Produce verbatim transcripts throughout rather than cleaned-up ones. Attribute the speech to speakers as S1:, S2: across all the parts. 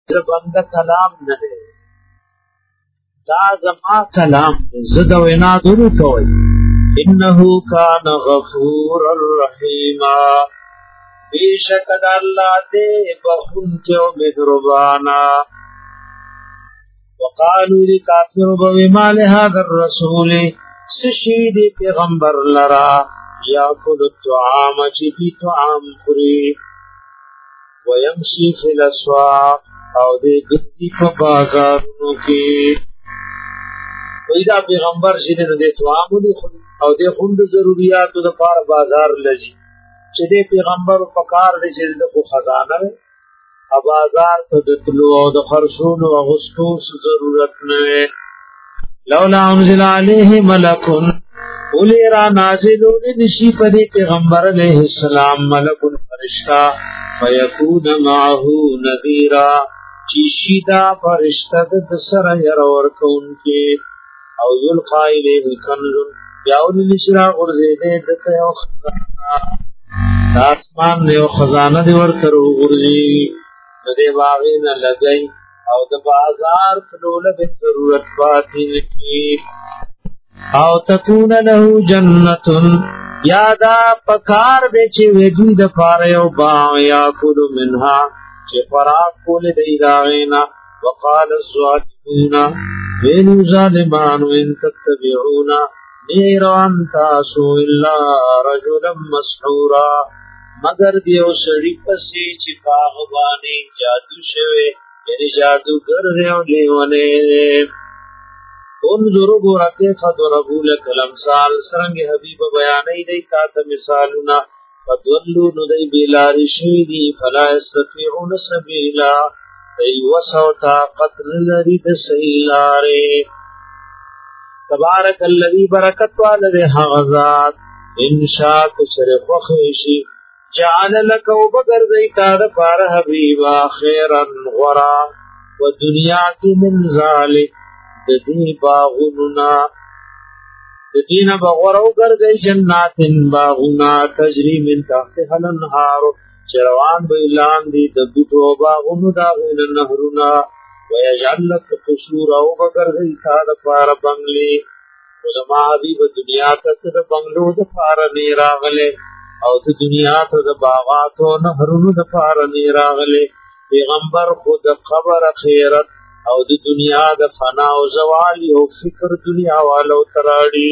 S1: بنده کلام نه دی، دا زما کلام دی، زه د وینا درو کوئ. انه کان غفورا رحیما، بیشک د الله دې بخښونکی او مهربانا. وقالوا لکافر بما لهذا الرسول، سشید پیغمبر لرا یاکل الطعام چې پی طعام خوري، ويمشي فی الاسواق او دې ګرځي په بازارونو کې. وای دا پیغمبر چې دې طعام خوري او دې خوند ضرورتو د پاره بازار لږي، چې دې پیغمبر په کار دې چې د خزانه ا بازار ته د تلو او د خرصونو او غستو ضرورت نه. لولا انزل علیه ملک، اولی را نازلون نشی پر پیغمبر علیہ السلام ملک فرشتہ، فیکون معه نذیرا، چیشیدہ فرشتہ دسر یرور کون کے، او یلقا الیہ کنزن، یاول نشرا غرزیدے دتا یو خزانہ، آسمان نیو خزانہ دی ورتر غرزی دے باغین لگئی، او د بازار تلوله به ضرورت پاتې نشي. او تکون له جنتن، یادا پکار دې چې وګي د پاره یو باغ، یاکل منها چې فراق کول دی راغینا. وقال الظالمون، وینو ظالمان، ان تتبعون نیران تاسو الا رجلا مسحورا، مگر دیو سړی پسې چې باغ باندې جادو شوه، یعنی جادوگر ہے او لیوانے. انظروا برکه فضربوا لك الامثال، سرنگ حبیب بیانی دی تا تا مثالنا، فضلوا ندی بلاری شیدی فلا استطیعون سبیلا، دی وسو طاقت لرید سیلارے. تبارک اللذی برکت والد حغزات، انشاء کچر خوخیشی، جعل لك وبگر دیتا دا پار حبیبا خیرا غرا، و دنیا کی من ذالک دی باغننا، دین بغورو گرزی جنات باغنا، تجری من تحت الانہار، چروان بیلان دی دبوتو باغنو داغین نهرنا، ویجعل لك قصورا وبگر دیتا دا پار بنگلی. وزما حبیب دنیا تک دا بنگلو دا پار نیراغلے، او ته دنیا ته د باغاتو نهرونو د پاره نه راغلي. پیغمبر خود قبر خیرت او د دنیا د فنا او زوال او فکر دنیا والو تراړي.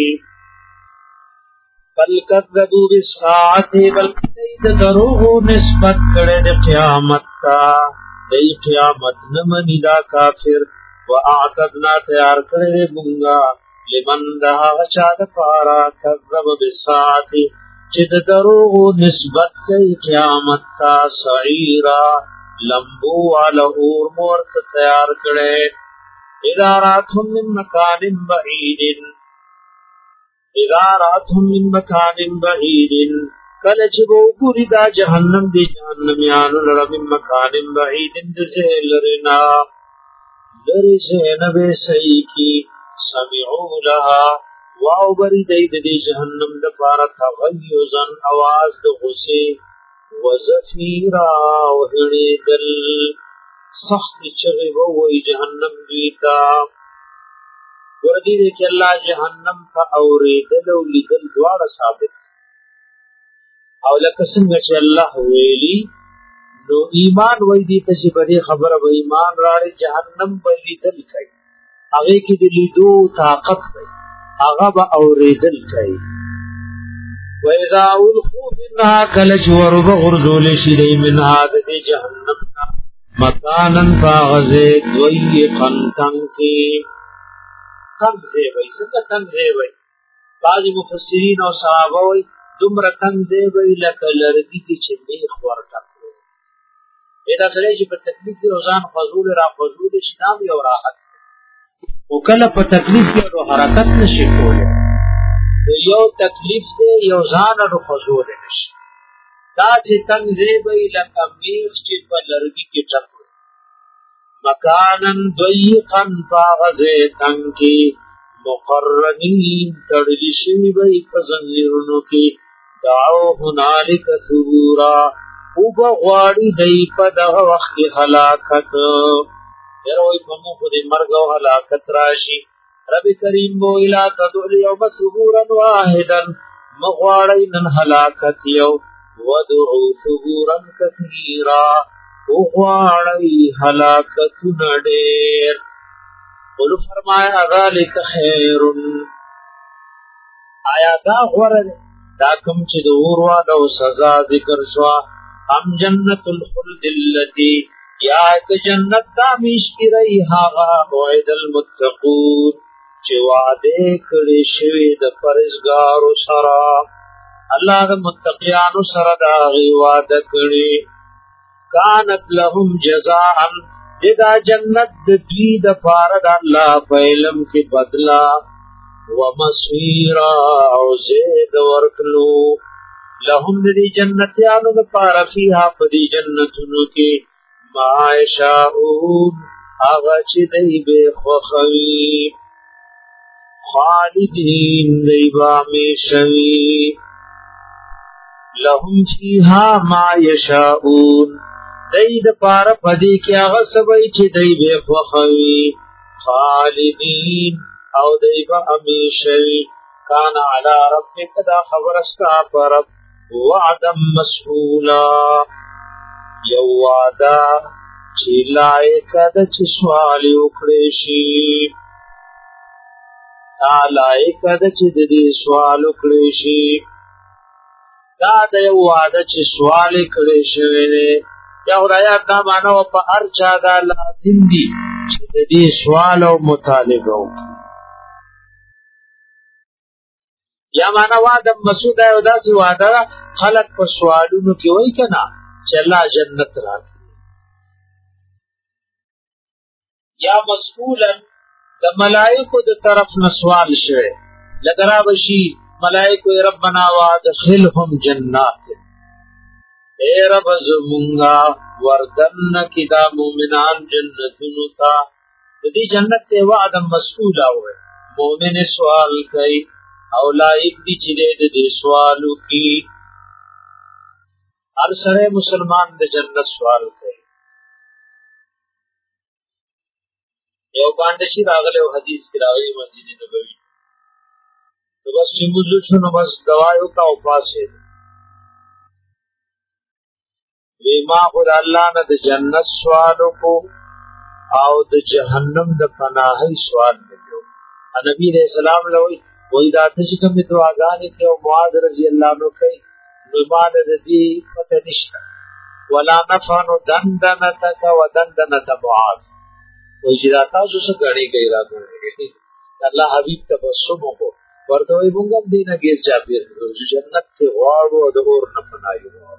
S1: بل کذبوا بالساعه، بل د دروغ نسبت کړي د قیامت تا، د قیامت نه منی دا کافر. واعتدنا تیار کړي مونږه لمن ده چا د پاره کذب بالساعه چې د دروغ نسبت کوي قیامت تا، سعیرا لمبو والا اور مور ته تیار کړي. اذا راتهم من مکان بعید، اذا راتهم من مکان بعید، کله چې وو ګوري دا جهنم دی جهنميانو لره من مکان بعید د زهلرنا لری زینب سئی کی، سمعوا لها واو بری دی دی جہنم دپارا تغیزن آواز د غصے، وزفیرا وحڑی دل سخت چغی ووی جہنم دیتا. وردی دی کہ اللہ جہنم کا اوری دل و لدل دوار ثابت، او لکسنگ چی اللہ ویلی نو ایمان وی دیتا چی بڑی خبر و ایمان راری جہنم بلی دل کئی، اگے کی دلی دو طاقت کئی، آغا با اوریدل کئی. و اذا اولخو منها کلچ ورب غرزول شدی منها دی جہنم مکانن فاغزے دوئی قنتن کی. تنگ زیبئی سکا تنگ زیبئی، بعضی مفسرین و صحابوئی دمر تنگ زیبئی لکا لرگی کی چمیخ ورکتو. ایدا سلی چی پر تکلیف دی روزان فضول را فضول شنامی و راحت، او کله په تکلیف کې ورو حرکت نشي کوله، یو تکلیف دی یو ځان ورو خزول نشي. دا چې تنگ زیبئی لکه میخ چې په لرګي کې ټپ مکانن ضيقا فاغزه تنگی، مقرنین تړلی شوی وي په زنجیرونو کې. دعو هنالک ثبورا، او بغواړي دی په دغه وخت کې هلاکت یروي په مو خو دې مرګ او هلاکت راشي رب کریم بو الا تدعو اليوم ثبورا واحدا مغواړي نن هلاکت یو ودعو ثبورا كثيرا وغواړي هلاکت نډیر قل فرمایا ذلك خير آیا دا غوړه دا کوم چې د اوروا د سزا ذکر شو ام جنت الخلد التي یا د جنت دا میشکی رہی هاغه وعد المتقون چې وعده کړي شوی د پرهیزګارو سره الله د متقیانو سره دا غي وعده کړي کانت لهم جزاء دا جنت د دوی د پاره د الله په علم کې بدلا ومصيرا او زید ورکلو لهم دی جنتیانو د پاره فيها پدی جنتونو کې ما یشاءون هغه چې دی به خوخوي خالدین دی با میشوي لهم فيها ما یشاءون دی د پاره پدی کې هغه سبای چې دی به خوخوي خالدین او دیبا امیشوی کان علی ربک دا خبرستا پر وعدا مسئولا یو وعدا چی لائق دا چی سوالی اکڑیشی دا لائق دا چی دی سوال اکڑیشی دا دا یو وعدا چی سوالی اکڑیشوی دی یا خدایات دا مانو پا ارچا دا لازم دی چی دی سوال و مطالبه اکڑی یا معنا وعده مسعود او داسې وعده خلق په سوالونو کې وای کنا چې الله جنت راکړي یا مسئولا د ملائکو د طرف نه سوال شوه لګرا بشي ملائکو ربنا وادخلهم جنات اے رب زمونگا وردن کی دا مومنان جنتونو تا دې جنت ته وعده مسئول او مومن سوال کوي او لائق دی چې دې سوالو کی هر سره مسلمان د جنت سوال کوي یو باندې چې راغله او حدیث کې راغلی مسجد نبوي نو بس چې موږ شنو بس دوايو کا او پاسه وی ما خد الله نه د جنت سوال کو او د جهنم د پناهي سوال وکړو نبی رسول الله لوي وای دا چې کوم دعاګانې کې او معاذ رضی الله عنه کوي نو ایمان دې پته نشته ولا نفعن دندنتک ودندنت معاذ وای چې دا تاسو څه غړي کوي راځي الله حبیب تبسم کو ورته وي مونږ دې نه ګیر چا پیر جنت ته غواړو او د اور نه پناهي غواړو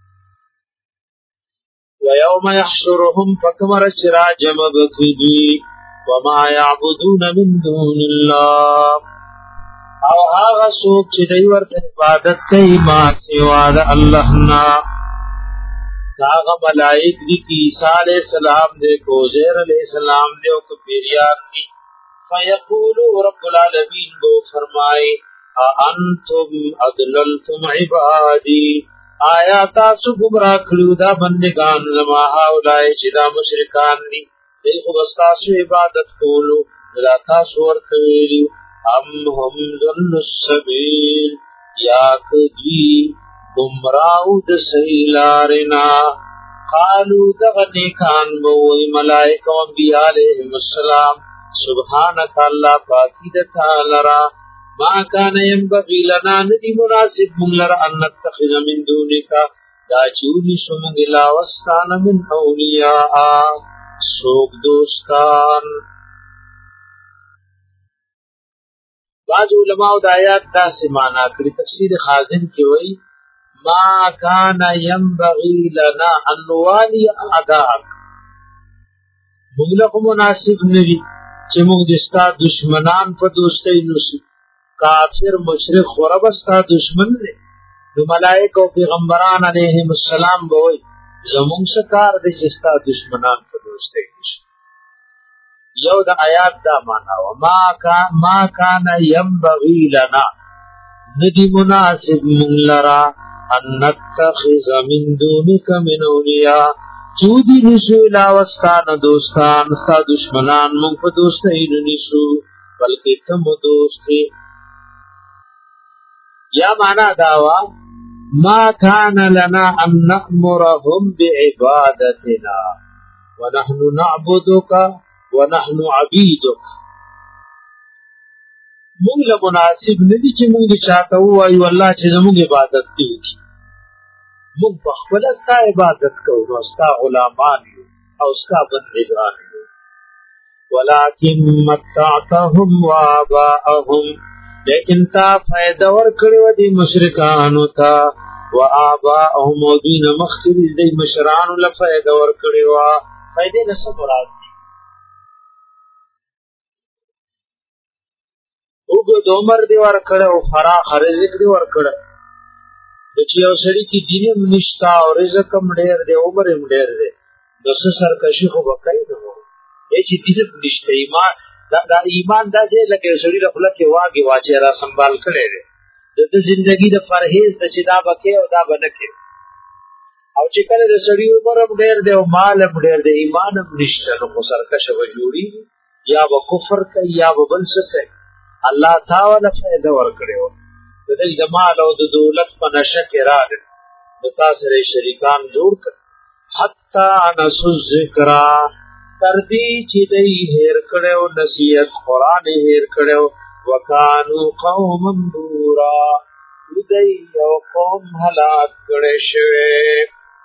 S1: ويوم يحشرهم فكمر الشراج مبكدي وما يعبدون من دون الله او هغه څوک چې دوی ورته عبادت کوي ما سوا د الله نه هغه ملائک دي عیسی علیہ السلام دې کو زهر علیہ السلام دې او پیریان دي فیقول رب العالمین وہ فرمائے انتم اضللتم عبادی آیا تاسو گمراه کړو دا بندگان زما هاولای چې دا مشرکان دي دوی خو بس تاسو عبادت کولو دا تاسو ورکوي ام هم ذل السبیل یا کدی گمراو د سیلارنا قالو دغنی کان بوئی ملائکہ و انبیاء علیہم السلام سبحانک اللہ پاکی دتا لرا ما کان ینبغی لنا ندی مناسب من لرا ان نتخذ من دونکا دا چونی سمنگ لاوستان من اولیاء سوک دوستان. بعض علماء د آیات دا سمانا کړي تفسیر خازن کې وایي ما کان ينبغي لنا ان نوالي اعداء موږ له مناسب نوي چې موږ د ستا دشمنان په دوستۍ نوسي کافر مشرک خوربستا دشمن دي نو ملائکه او پیغمبران علیهم السلام به وایي زموږ سکار د ستا دشمنان په دوستۍ نوسي. یو د آیات دا معنا و ما کان ما کان ينبغي لنا ندی مناسب من لرا ان نتخذ من دونك من اولیاء چودی نشو علاوستان دوستان ستا دشمنان من په دوستین نشو بلکې تم دوستی یا معنا داوا ما كان لنا ان نأمرهم بعبادتنا ونحن نعبدك ونحن عبيدك مونږ له مناسب ندي چې مونږ چاته وایو الله چې زموږ عبادت کوي مونږ په خپل ستا عبادت کوو نو ستا غلامان یو او ستا بندګان یو ولكن متعتهم وآباءهم لیکن تا فائدہ ورکړو دي مشرکانو ته وآباءهم ودین مخکې دي مشرانو له فائدہ ورکړو فائدې نه څه مراد وګ د عمر دی ور کړه او فراخ رزق دی ور کړه د چې یو سړي کې دینه نشتا او رزق هم ډېر دی عمر هم ډېر دی د څه سرکشي خو وکړي نو یې چې دې نشته ایمان دا, دا ایمان دا چې لکه سړي خپل کې واګي واچي را سنبال کړي دی د ژوندۍ د پرهیز د شدا بکې او دا بنکې او چې کله د سړي عمر هم ډېر دی او مال هم ډېر دی ایمان هم نشته نو سرکشه و جوړي یا و کفر کوي یا و بل څه کوي الله تعالی فائدہ ورکړو د دې د مال او د دولت په نشه کې راغلی د تاسو سره شریکان جوړ کړ حتا انس الذکر تر دې چې دې هېر کړو نصیحت قران هېر کړو وکانو قوم بورا دې یو قوم هلاک کړي شوی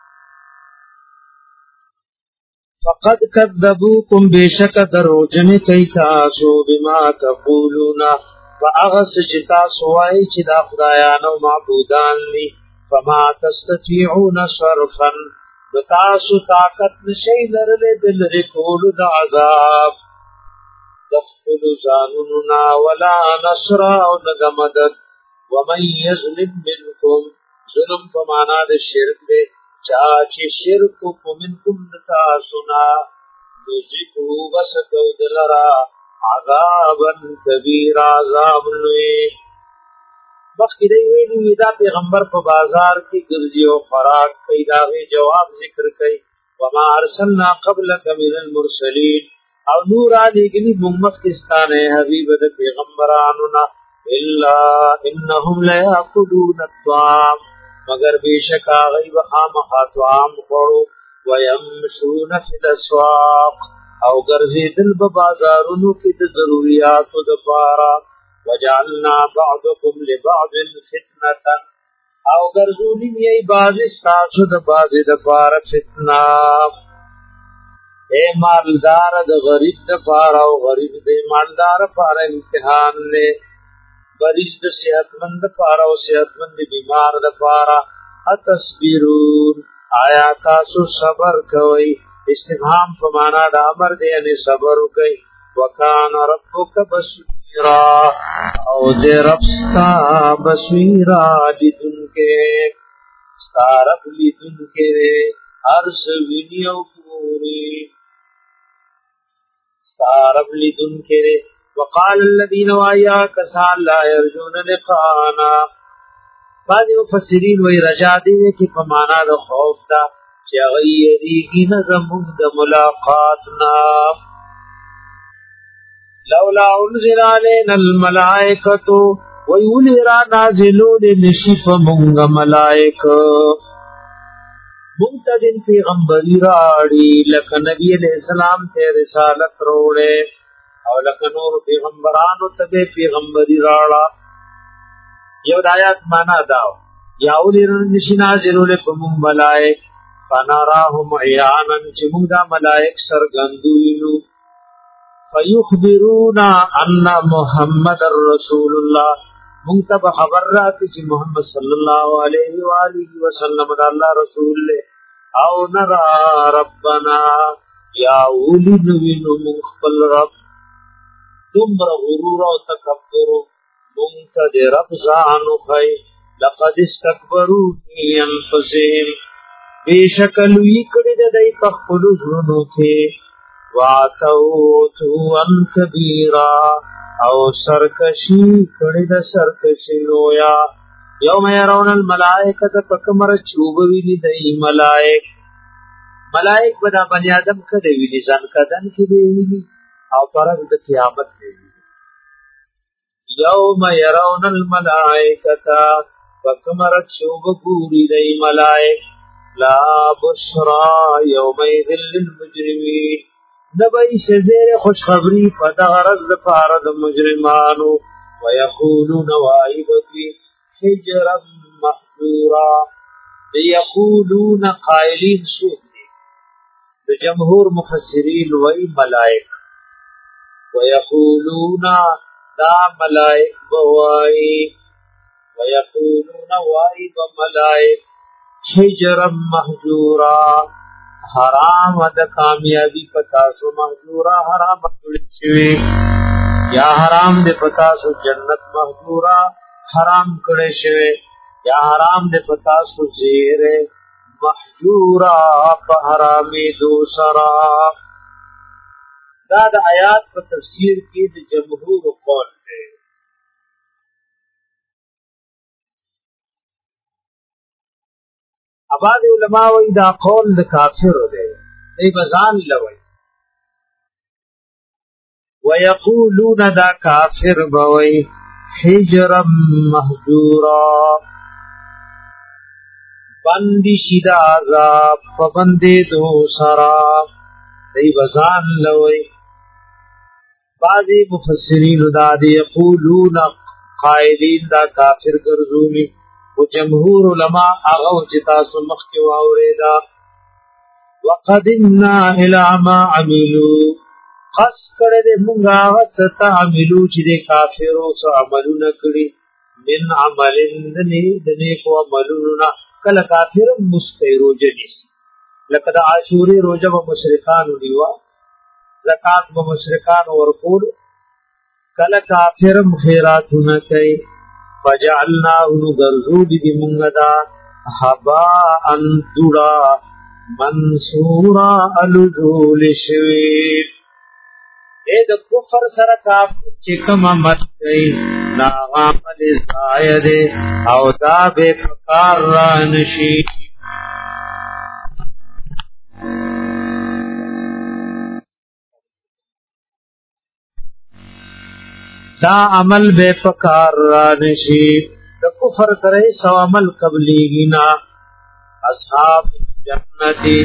S1: فقد كذبوكم بشك دروجن کای تاسو بما تقولون فاغس چتا سوای چې دا خدایانو معبودان دي فما تستطيعون صرفا تاسو طاقت نشي لرله دل رکول د عذاب تخفل زاننا ولا نصر او مدد ومن يظلم منكم ظلم فمانا د شرک دے چاچی شرک منکم تاسنا نزکو بسکو دلرا عذابا کبیر عذاب لوی بخی دی ویلو دا پیغمبر په بازار کی گرزی و خوراک کئی داغی جواب ذکر کئی وما ارسلنا قبلک من المرسلین او نور آلی گلی ممت کستان حبیب دا پیغمبرانونا الا انہم لیاکلون الطعام مگر بیشک آغی بخام خاتوام خورو ویمشون فی الاسواق او گرزی دل ببازارونو کی د ضروریاتو دپارا وجعلنا بعضکم لبعض فتنة او گرزونی میئی باز استاسو د باز دپارا فتنہ اے مالدار د غریب دپارا او غریب د مالدار پارا امتحان لے بریش د صحتمند دپارا او صحتمند بیمار دپارا اتصبرون آیا تاسو صبر کوئی استفهام پمانا دا امر دے یعنی صبر کوئی وکان ربک بصیرا او دے رب ستا بصیرا لیدن کے ستا رب لیدن کے عرص وینیو پوری ستا رب لیدن کے وقال الذين وآيا كسان لا يرجون لقانا بعض مفسرین وی رجا دی کی پمانا دا خوف دا چی غیریگی نظمون دا ملاقاتنا لولا انزل علينا الملائکتو وی اولی را نازلون نشیف منگ ملائک منتدن پیغمبری راڑی لکا نبی علیہ السلام تے رسالت روڑے او لکه نور پیغمبرانو ته پیغمبري راړه یو د آیات معنا داو یا ولرن نشنا زرول په مون ملائک فنراهم عیانا چې موږ دا ملائک سرګندوینو فیخبرونا ان محمد رسول الله موږ ته خبر راکړي چې محمد صلی الله علیه و آله وسلم د الله رسول له او نرا ربنا یا ولینو موږ خپل رب دمر غرور و تکبر منتد رب زانو خی لقد استکبرو فی انفسهم بیشکلوی کڑی دائی پخپلو زنو کے واتوتو ان کبیرا او سرکشی کڑی دا سرکشی لویا یوم يرون الملائکه فکمر چوبوی دی ملائک ملائک بدا بنی آدم کده ویلی زن کدن کی بیویلی او پرز د قیامت بیویلی یوم يرون الملائکه فکمر چوبوی دی ملائک لا بشرا یومئذ للمجرمین نبئی سزیر خوشخبری فدغرز دفارد مجرمانو ویقولون وائبتی حجرا محجورا یقولون قائلین سوک دی د جمهور مفسرین وی ملائک ویقولون دا ملائک بوائی ویقولون وائب ملائک حجرا محجورا حرام د کامیابی پتاسو محجورا حرام کړی شوی یا حرام د پتاسو جنت محجورا حرام کړی شوی یا حرام د پتاسو زیر محجورا په حرامي دوسرا دا د آیات په تفسیر کې د جمهور قول دی اباد علماء وی دا قول د کافر دی ای بزان لوی ويقولون دا کافر بوي حجرا محجورا بندی شدا عذاب پبندی دو سرا ای بزان لوی بعضی مفسرین دا دی یقولون قائلین دا کافر گرزونی و جمهور علماء اغو جتاسو مخی واوریدا وقدمنا الى ما عملو خاص کرده منگا وستا عملو چی ده کافرو سو عملو نکڑی من عملن دنی دنی کو عملونا کل کافر مستی روجه نیس لکه دا عاشوری روجه با مشرکانو دیوا زکاة با مشرکانو ورکول کل کافر خیراتو نکی فجعلناه نغرزو دی منگدا حباء دوڑا منصورا الجول شوید اے د کفر سره کاف چې کوم عمل کوي نا عمل زاید او دا به پکار را نشي دا عمل به پکار را نشي د کفر سره سو عمل قبليږي نا اصحاب جنتی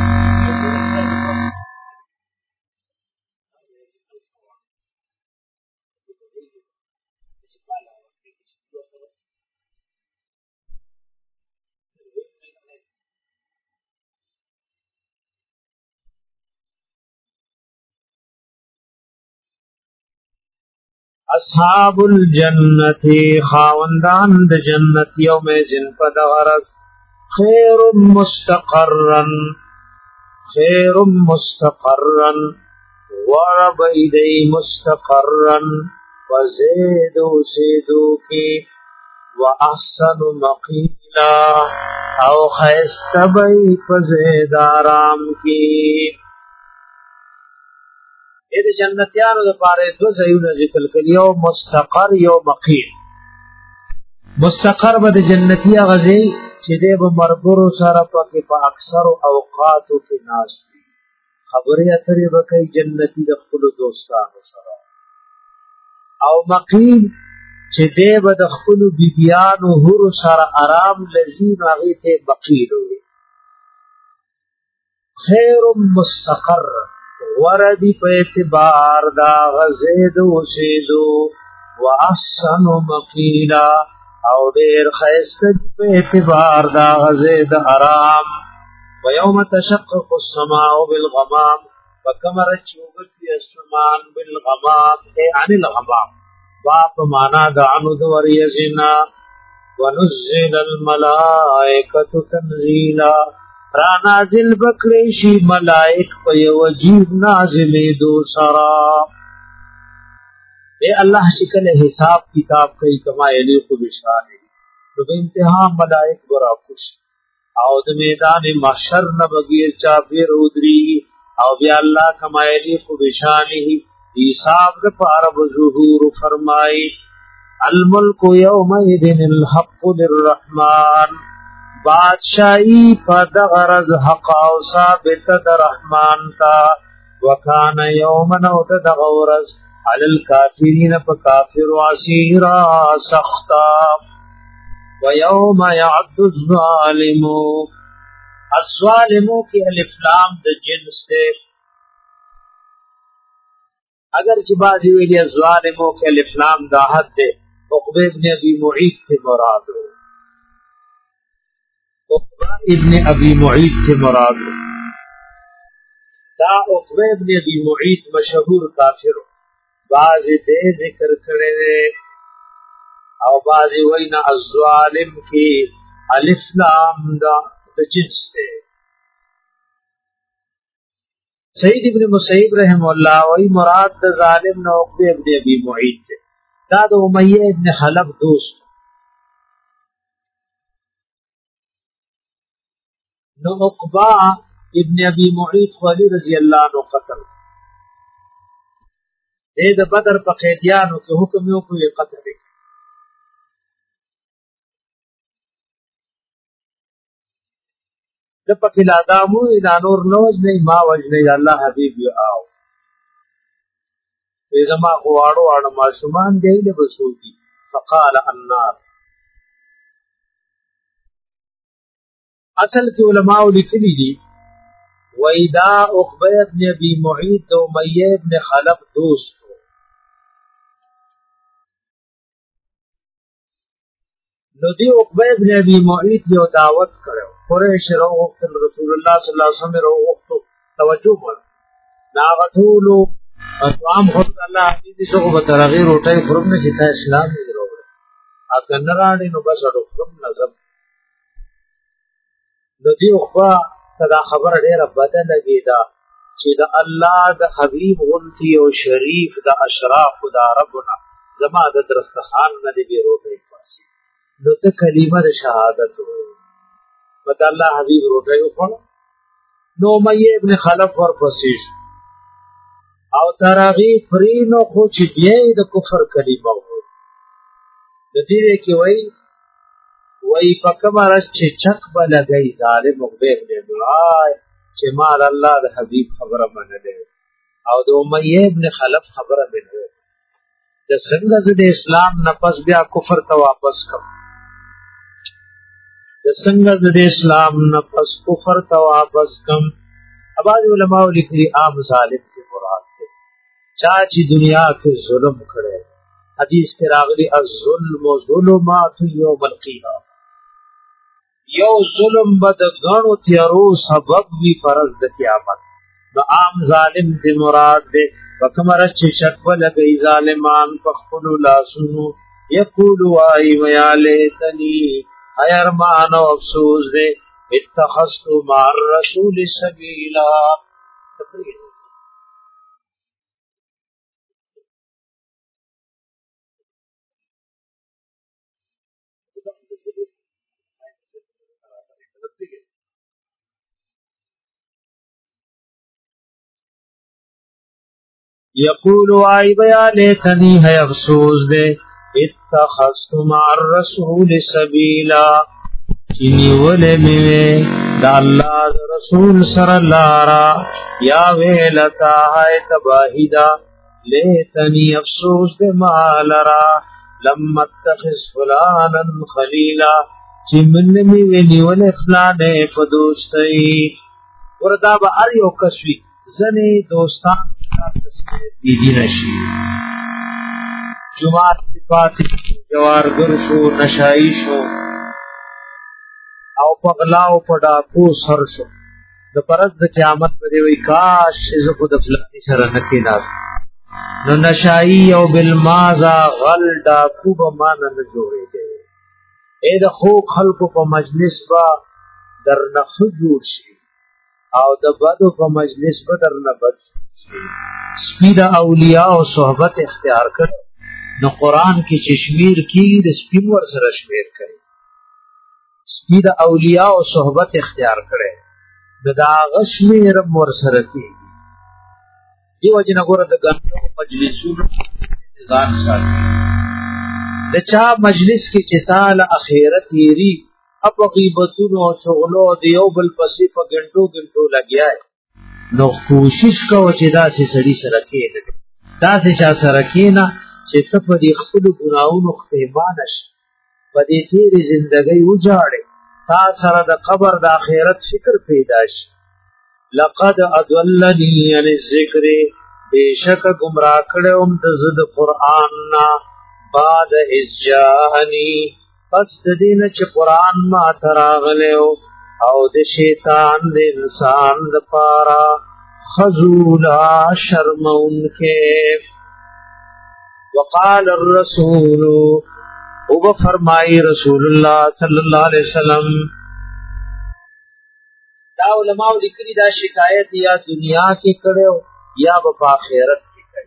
S1: اصحاب الجنت خاوندان د جنت یوم ذن فدغرز خیر مستقرا خیر مستقرا وربیدی مستقرا وزیدو سیدو کی واحسن مقیلا او خیستبی فزید آرام کی اې د جنتیانو د پاره دو ځایونه ذکر کړي یو مستقر یو مقیم مستقر به د جنتیا غزي چې د مرګورو سره پکې په اکثر اوقاتو کې ناس خبرې اترې وکړي جنتی د خپل دوستانو سره او مقیم چې د د خپل بیبيانو هر سره آرام لذین هغه ته بقیل وي خیر مستقر وردی په اعتبار دا غزید وسیدو واحسن مقیلا او ډیر خیسته په اعتبار دا غزید آرام ويوم تشقق السماء بالغمام وكمر چوبت اسمان بالغمام اي عن الغمام واپ معنا د عنود وريزنا ونزل الملائکه تنزيلا را نازل بکړي شي ملائک په یو عجیب نازلې دو سرا اے الله شکل حساب کتاب کوي کما یلیق بشان نو به انتها ملائک برا خوش او د میدان محشر نه بغیر چا پیر ودري او بیا الله کما یلیق بشانه حساب د پاره ظهور فرمای الملک یومئذ الحق للرحمن بادشاہی فدغرز حق او ثابت در رحمان تا وکان یومن او دغورز علی الکافرین فکافر عسیرا سختا ویوم یعد الظالم الظالموں کی الف لام د جنس دے اگر چی بازی ویلی الظالموں کی الف لام دا حد دے عقبہ ابن ابی معید تے مراد ہو عقبہ ابن ابی معید تے مراد ہو دا عقبہ ابن ابی معید مشہور کافر ہو بازی دے ذکر کرے دے او بازی وینا الظالم کی الف لام دا جنس دے سید ابن مسیب رحم اللہ وی مراد دا ظالم نا عقبہ ابن ابی معید دے دا دا امیہ ابن خلف دوست نو عقبہ ابن ابی معید خوالی رضی اللہ عنہ قتل دے دا بدر پا قیدیانو کے حکم یو کو یہ قتل دے د پکې لا دامو دا نور نو وجنه ما وجنه الله حبيب یو او په زما غواړو اړه معصومان دی له بسوتی فقال النار اصل کې علماء لیکلي دي وإذا عقبہ ابن ابي معيط و امیہ ابن خلف دوست نو دی عقبہ ابن ابی معیط یو دعوت کرو قریش رو وقت رسول اللہ صلی اللہ علیہ وسلم رو وقت توجہ مل ناغتولو اتوام خود اللہ حدیثی شکو بطرغی روٹای فرم نے چیتا اسلام دی رو اگر نرانی نو بس اڑو فرم نظم نو دی عقبہ تدا خبر دیر بدل لگی دا چی دا اللہ دا حبیب غنتی و شریف دا اشراف دا ربنا زما دا درستخان ندی بی روٹای پاسی نو ته کلمه د شهادت وو پته الله حبیب روټي وکړ نو مې ابن خلف ور پسې او ترغی فرینو خو چې دی د کفر کلمه وو د دې کې وای وای پکمارش چې چک بلګی ظالم عقبہ ابن دعای چې مال الله د حبیب خبره منله او د مې ابن خلف خبره منله د څنګه د اسلام نه پس بیا کفر ته واپس کړ د څنګه د اسلام نه پس کفر ته واپس کم اباظ علماء لیکلي عام ظالم کے مراد ہے چا چې دنیا کې ظلم کړي حدیث کې راغلي الظلم ظلمات یوم القیامه یو ظلم بد غنو تیارو سبب وی فرض د قیامت نو عام ظالم کے مراد ہے وکمر چې شک ولګي ظالمان په خپل لاسونو یقول وای ویاله تنی اے ارمان و افسوس دے اتخذت مع الرسول سبیلا یقول آئی بیا لیتنی ہے افسوس دے اتخذت مع الرسول سبیلا چینی ولی میوے دا اللہ دا رسول سر لارا یا ویلتا ہے تباہی دا لیتنی افسوس دے مالرا لم اتخذ فلانا خلیلا چی من میوے نیولی فلانے پدوستی وردا با اریو کسوی زنی دوستان تصویر دیدی نشی جماعت پاتی جوارگر شو نشائی شو او پغلاو پڑاکو سر شو د پرد د قیامت پدې وی کاش چې زه د فلانی سره نکې ناس نو نشائی او بالمازا غل ډاکو به مان نه جوړې دی اې د خو خلکو په مجلس با در نه جوړ شي او د بدو په مجلس به در نه بد سپید اولیاء او صحبت اختیار کړ نو قرآن کی چشمیر کی د سپین ور سره شمیر کړي سپید اولیاء او صحبت اختیار کړي د دا غشمیر ور سره کی دی وجنه ګور د ګڼو مجلسونو ځان ساتي د چا مجلس کې چې تعالی اخرت یری اپ غیبتونو او چغلو دی یو بل پسې په غنټو غنټو لګیای نو کوشش کوو چې دا سې سړی سره کېنه دا سې چا سره کېنه چې ته په دې خپل ګناہوں ختمان شي په دې تیرې ژوندۍ وجاړې تا سره د قبر د آخرت فکر پیدا شي لقد اضلني عن الذکر بیشک گمراه کړم د زد قران نا بعد اجانی پس دین چې قران ما تراغلو او د شیطان د انسان د پارا خذولا شرمون کې وقال الرسول او فرمای رسول الله صلی الله علیه وسلم دا علماء لیکلي دا شکایت یا دنیا کې کړو یا په آخرت کې کړو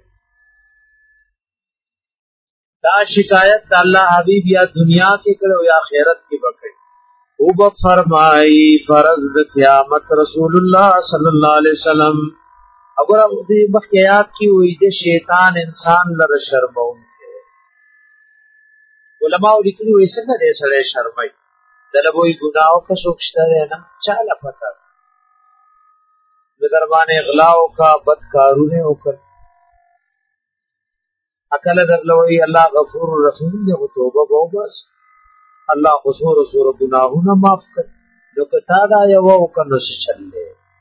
S1: دا شکایت د الله حبیب یا دنیا کې کړو یا آخرت کې وکړي او به فرمایي فرض د قیامت رسول الله صلی الله علیه وسلم اگر دې مخیات کې وې د شیطان انسان لره شرمون علماء لیکلي وې څنګه دې سره شرمای دلبوی ګناو کا سوچتا ہے نا چاله پتا دربان اغلاو کا بدکارونه وکړ عقل درلوی الله غفور رحیم دې توبه وبس الله غفور رسول گناهونه معاف کړ نو کتا دا یو وکنه چللې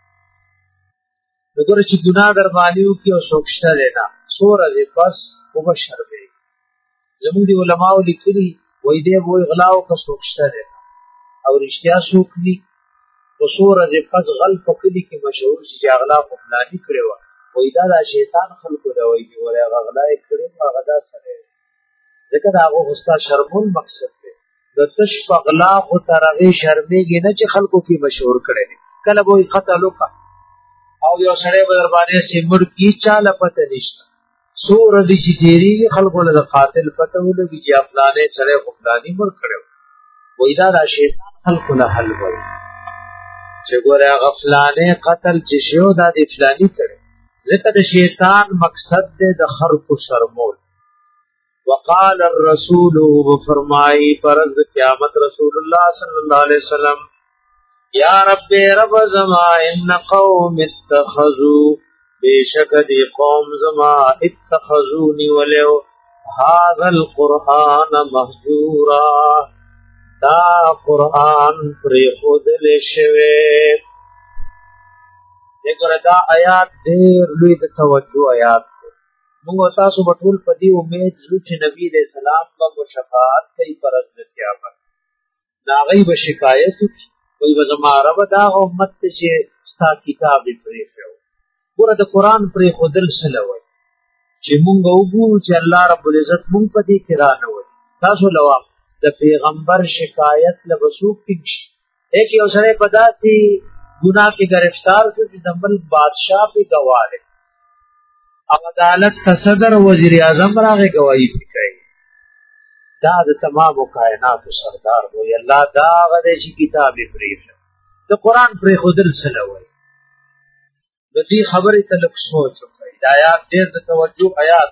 S1: وګوره چې ګناه دربانیو کې او سوچتا لینا سور از پس وبشر به زموږ دی علماء لیکلي وې دې وې اغلاو کا سوچتا لینا او رښتیا سوکلی وصور از پس غل پکلی کې مشهور چې اغلا په فلانی کړو وای دا د شیطان خلقو دا وای چې ولې اغلا یې کړو هغه دا سره ځکه دا هغه استا شرمول مقصد دی د تش اغلا او ترغه شرمېږي نه چې خلقو کې مشهور کړي کله وای قتل وکا او یو سره بدر باندې سیمړ کی چاله پته نشته سور دې چې دیری خلقو له قاتل پته ولګي چې افلانې سره خپلانی مر کړو وای دا د شیطان خلق له حل وای چې ګوره غفلانه قتل چې شو دا د فلانی کړي ځکه د شیطان مقصد د خلق شرمول وقال الرسول فرمای فرض قیامت رسول الله صلی الله علیه وسلم یا رب رب زما ان قوم اتخذوا بیشک دی قوم زما اتخذونی ولو هذا القرآن مهجورا دا قرآن پر خود لشوه دګره دا آیات ډېر لوی د توجه آیات موږ تاسو په ټول پدی امید لرو چې نبی دې سلام په شفاعت کوي پرز د قیامت دا غیب شکایت کوي وزما رب دا امت چې ستا کتاب پرې شو ګوره د قرآن پر خودل سلوي چې موږ وګورو چې الله رب العزت موږ پدی کرا نه وي تاسو لوا د پیغمبر شکایت لبسوک پکشي ایک یو سره پداسي گناہ کې گرفتار شو چې دمبل بادشاہ په گواهه او عدالت صدر وزیر اعظم راغه گواہی کوي دا د تمام کائنات سردار وي الله دا غره شي کتاب پرې د قران پر خودل سلوي د دې خبره تلک سوچ کوي دا آیات ډېر د توجه آیات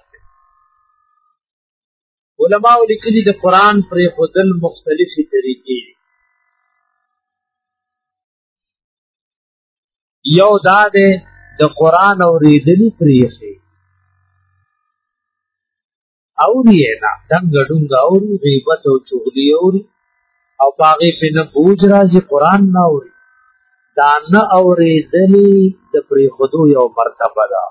S1: علماء لیکلي د قران پر خودل مختلفي طریقې یو دا ده د قران اوریدلی پریخي اوري نه څنګه ډنګ اوري غیبت او چغلی اوري او باغې په نه بوج راځي قران نه اوري دا نه اوریدلی د پری خودو یو مرتبه ده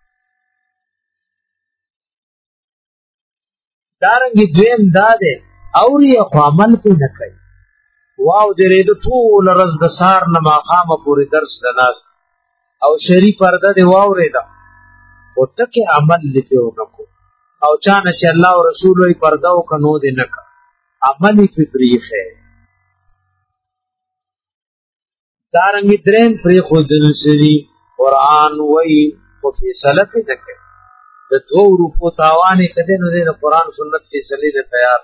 S1: دارنګ دویم دا ده اوري او عمل په نه کوي واو دې د ټول رز د سار نه ماقامه پوری درس د ناس او شری پرده دی واورې دا او ټکه عمل لته ونکو او چانه چې الله او رسول وي پرده او کنو دې نک عمل په پریخه دارنګ درین پری خود نشي قران وای په فیصله کې دکې د دوه روپو تاوانې کده نو د قران سنت فیصله دې تیار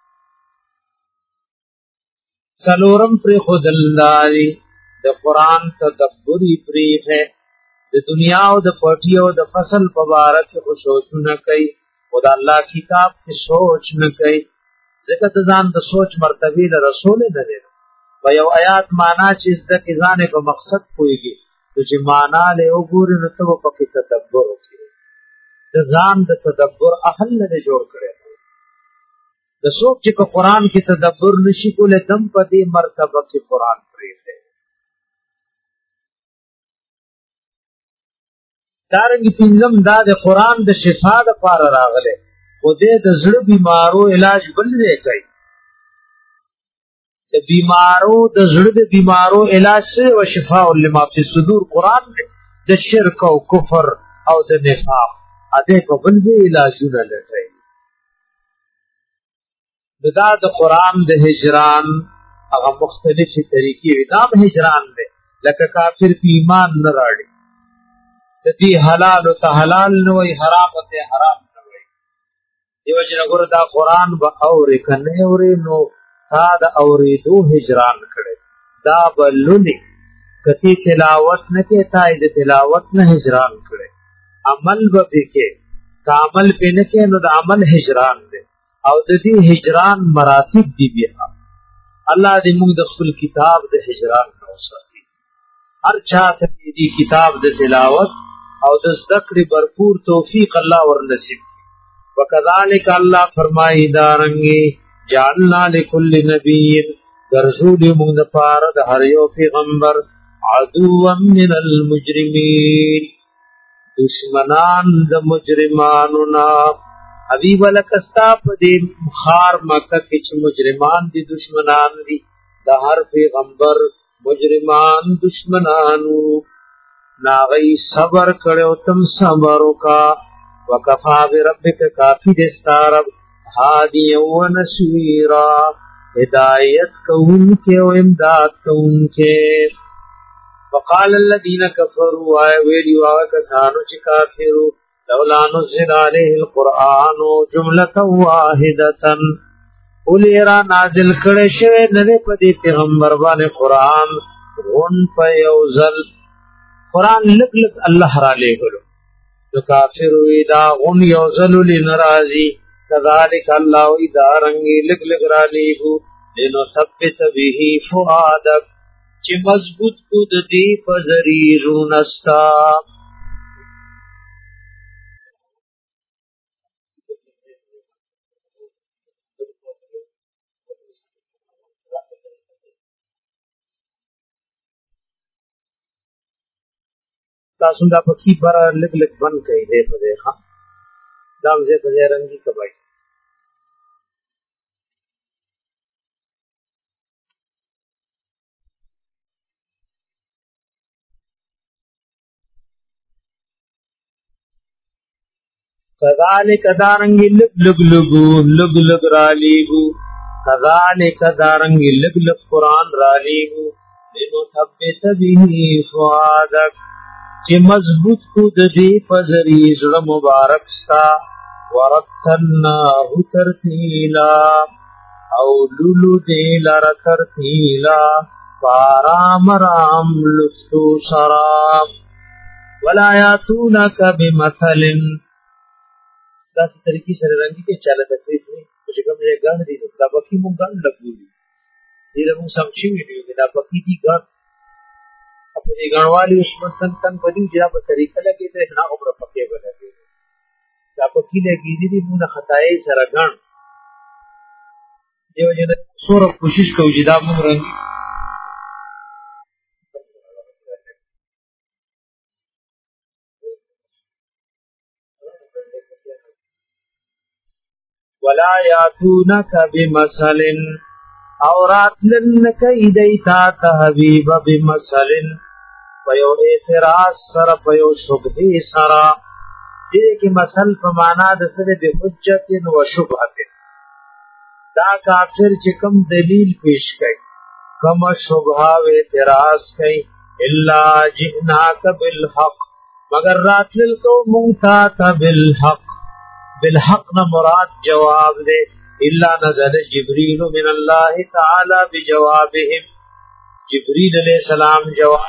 S1: سلورم پر خود الله د قران تدبری پریخه د دنیا او د پټي او د فصل په اړه کې سوچونه کوي او د الله کتاب کې سوچ نه کوي ځکه ته ځان د سوچ مرتبه له رسول نه دی و یو آیات معنا چې د کزانه په مقصد پويږي چې معنا له وګوري نو ته په کې تدبر وکړي د ځان د تدبر اهل نه جوړ کړي د څوک چې په قران کې تدبر نشي کولای دم په دې مرتبه کې قران پرېږدي دارنګ پینځم دا د قران د شفا لپاره راغله خو دې د زړه بیمارو علاج بل دی کوي د بیمارو د زړه د بیمارو علاج او شفاء لما فی الصدور قران د شرک او کفر او د نفاق اده په بل دی علاجونه لټوي دا د قران د هجران هغه مختلفي طریقې دا هجران دی لکه کافر په ایمان نه راړي د دې حلال او ته حلال نه وي حرام او ته حرام نه وي دیو جن ګور دا قران به اورې کنه اورې نو تا د اورېدو هجران کړي دا بلونی کتی تلاوت نه کې تای د تلاوت نه هجران کړي عمل به کې کامل په نه کې نو د عمل هجران دی او د دې هجران مراتب دی بیا الله دې موږ د خپل کتاب د هجران نو ساتي هر چا ته دې کتاب د تلاوت او د ذکر برپور توفیق الله ورنصیب وکذالک الله فرمایي دارنګي جعلنا لكل نبي رسول موږ د پاره د هر یو پیغمبر عدوا من المجرمين دشمنان د مجرمانو نا حبیب لکستا په دې خار مکه کې چې مجرمان دي دشمنان دي د هر پیغمبر مجرمان دشمنانو ناغي صبر کړو تم صبر وکا وکفا بربک کافی دستارب هادی و نسویرا ہدایت کون کے و امداد کون کے وقال الذين كفروا ويلي وكسانو چ کافرو لولا نزل عليه القرآن جملة واحدة اوليرا نازل کړه شوی نه په دې پیغمبر باندې قرآن رون په یوزل قرآن لک لک الله را لګلو نو کافر وی دا غون یوزل لنرازی كذلك الله اذا رنگ لک لک را لګو لنو ثبت به فؤادک چې مضبوط کو د دې فزری رونستا تاسو دا پکې بار لګ لګ بند کړئ دې په دې ښا دا مزه په دې رنگي کبای کذالک دارنګ لګ لګ لګو لګ لګ را لیګو کذالک دارنګ لګ لګ قران را لیګو نو ثبت به فؤادک چې مضبوط کو د دې فزری زړه مبارک ستا ورتنا هو ترتیلا او لولو دې لار ترتیلا پارام رام لستو شراب ولا یاتونک بمثل دا څه طریقې سره رنګي کې چاله تکلیف نه چې کوم یې ګان دي دا پکې مونږ ګان لګولي دې له مونږ سم شي ویډیو دا پکې دي ګان په دې غنوالي شمتن تن په دې جواب طریقه لګي ته نه عمر پکې ولګي دا پکې لګي دي مونږ خدای سره ګان دیو جن سور کوشش کوو چې دا مونږ رنګ ولا یاتونک بمثل اورات لن کیدیتا تحبیب بمثل پیو اعتراض سر پیو شبهی سرا دې کې مثل په معنا د سره د حجت و شبهت دا کافر چې کوم دلیل پیش کړي کوم شبهه و اعتراض کوي الا جئناک بالحق مگر راتل کو مونتا بالحق بالحق نہ مراد جواب دے الا نزل جبریل من اللہ تعالی بجوابهم جبریل علیہ السلام جواب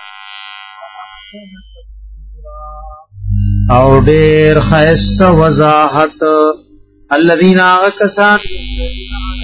S1: او دیر خیست وضاحت الذین آغا کسان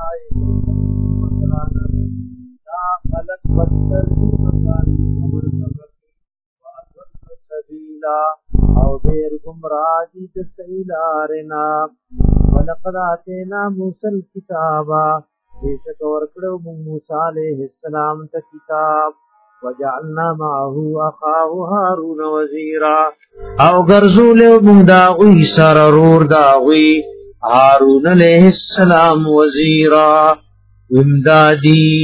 S1: دا خلق بدتر دی مکانی کمر کبکی وعدن سبیلا او دیر گمراجی دسیلارنا ولقد آتینا موسیٰ الكتابا بیشک ورکڑو موسیٰ علیہ السلام تا کتاب وجعلنا معه اخاه هارون وزیرا او گرزول مهداغوی سررور داغوی هارون علیہ السلام وزیرا امدادی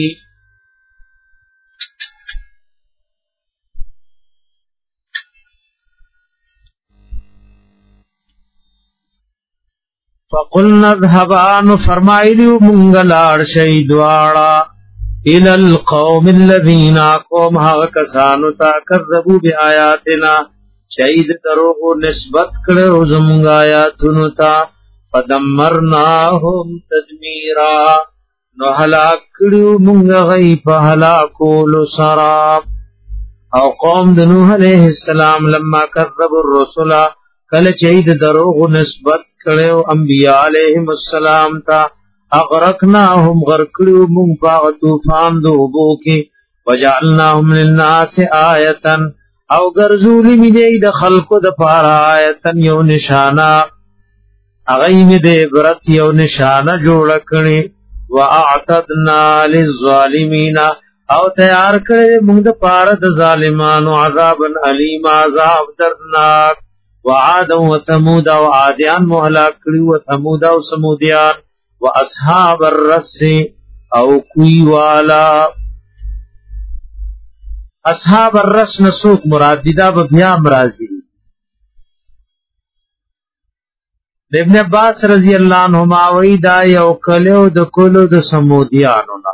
S1: فقلنا اذهبان فرمائلیو منگلار شیدوارا الى القوم الذين قوم ها کسانو تا کذبوا بآیاتنا شهید دروغ نسبت کړو زمونږ آیاتونو ته فدمرناهم تدمیرا نو هلاک کړو مونږ غي په هلاکولو سرا او قوم د نوح علیہ السلام لما کذبوا الرسل کله شهید دروغ نسبت کړو انبیاء علیهم السلام ته اغرقناهم غرقلو من باغ توفان دوبو کی وجعلناهم للناس آیتا او گرزولی می دی د خلقو د پارا آیتا یو نشانا اغیم دی برت یو نشانا جوڑ کنی واعتدنا للظالمین او تیار کرے مند پارا د ظالمانو عذابا علیم عذاب درناک وعادا و ثمود و عادیان محلاک کری و ثمود و سمودیان و اصحاب الرس او کوی والا اصحاب الرس نسوک مراد دیدا بیا مرازی ابن عباس رضی اللہ عنہما وی دا یو کلو د کلو د سمودیانو نا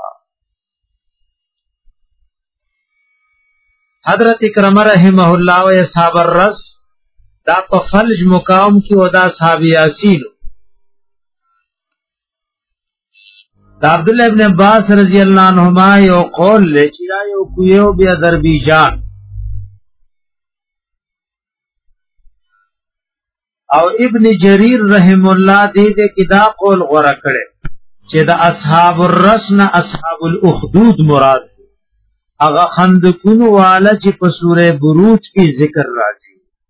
S1: حضرت اکرم رحمہ اللہ و اصحاب الرس دا پا فلج مقام کی و دا صحاب یاسینو دا عبداللہ ابن عباس رضی اللہ عنہما یو قول لے چیا یو کویو بی اذربیجان او ابن جریر رحم اللہ دے دے کی دا قول غورا کرے چی دا اصحاب الرسن اصحاب الاخدود مراد دے اغا خندکون والا چی پسور بروج کی ذکر راجی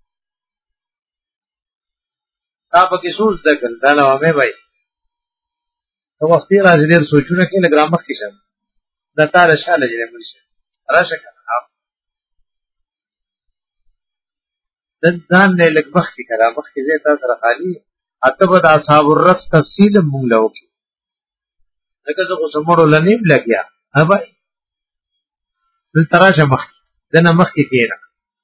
S1: تا پا کی سوچ دکل دانا ہمیں بھائی تو وقتی راځي ډېر سوچونه کوي لږ رامخ کې شه د تعالی شاله جوړه مړ شي راشه کنه د ځان نه لږ مخ کې کرا مخ کې زه تاسو سره خالی اتبه د اصحاب الرس تفصیل مونږ له وکي لکه زه خو سمړو لنیم لګیا ها بھائی دل تراشه مخ دنه مخ کې کېره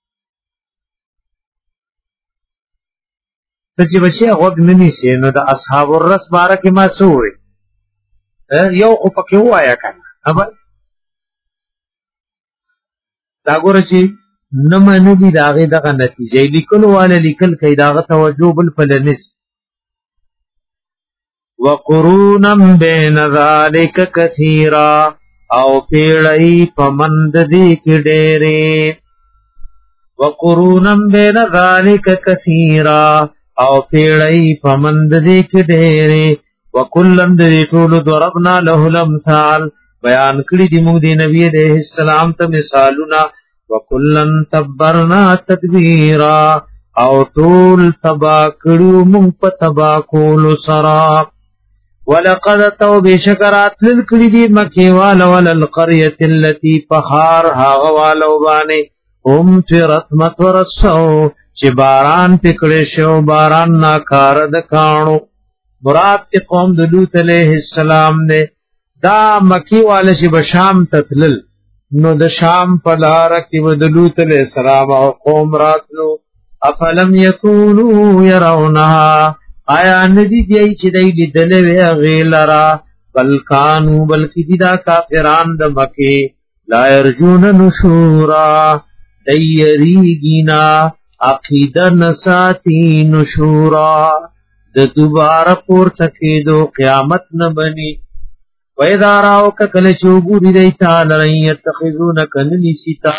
S1: ته چې بچي غوږ نه نیسي نو د اصحاب الرس بارکه ما سوې یو خو پکې وایا کنه ابا دا ګور چې نمه ندی داغه دغه نتیجې لیکلو والے لیکل کای داغه توجه بل فلنس وقرونا بین ذالک کثیرا او پیړی پمند دی کې ډېرې وقرونا بین ذالک کثیرا او پیړی پمند دی کې ډېرې وکلن دې ټول ضربنا له الامثال بیان کړی دی موږ دی نبی عليه السلام ته مثالونه وکلن تبرنا تدبیرا او ټول تبا کړو موږ په تبا کول سرا ولقد توب شکرات للکړي دی مکی والا ولل قريه التي فخار هاغه والو باندې هم فرت متورسو چې باران پکړې شو باران ناکار د کانو مراد تی قوم د لوط علیہ السلام نے دا مکی والے شی بشام تتلل نو د شام په لار کې و د لوط علیہ السلام او قوم راتلو افلم یکونو يرونها آیا ندی دی چې دای لیدلې وی غیلرا بلکانو بلکی دی دا کافران د مکی لا يرجون نشورا دیریگینا عقیدہ نساتی نشورا د دوباره پورته کېدو قیامت نه بني وَإِذَا رَأَوْكَ كَلَّ شُوبُورِ دَيْتَا لَن يَتَّخِذُونَكَ نِسِتَا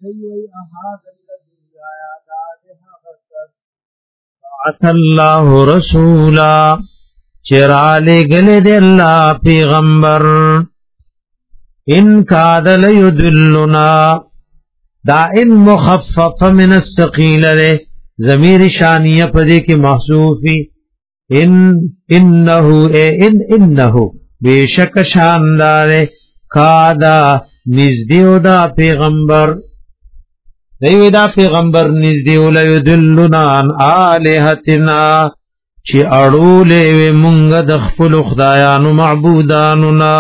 S1: کوي احاد الذي آیات هغه بعث الله رسولا چراله گله دی الله پیغمبر ان کاد لیدلنا دا ان مخفف من الثقيل له ضمیر شانیه پدې کې محذوفی ان انه ان انه بیشک شاندار کادا نزدیو دا پیغمبر دیو دا پیغمبر نزدیو لیدلنا عن آلهتنا چی اڑولے وی منگ دخپل خدایانو معبودانو نا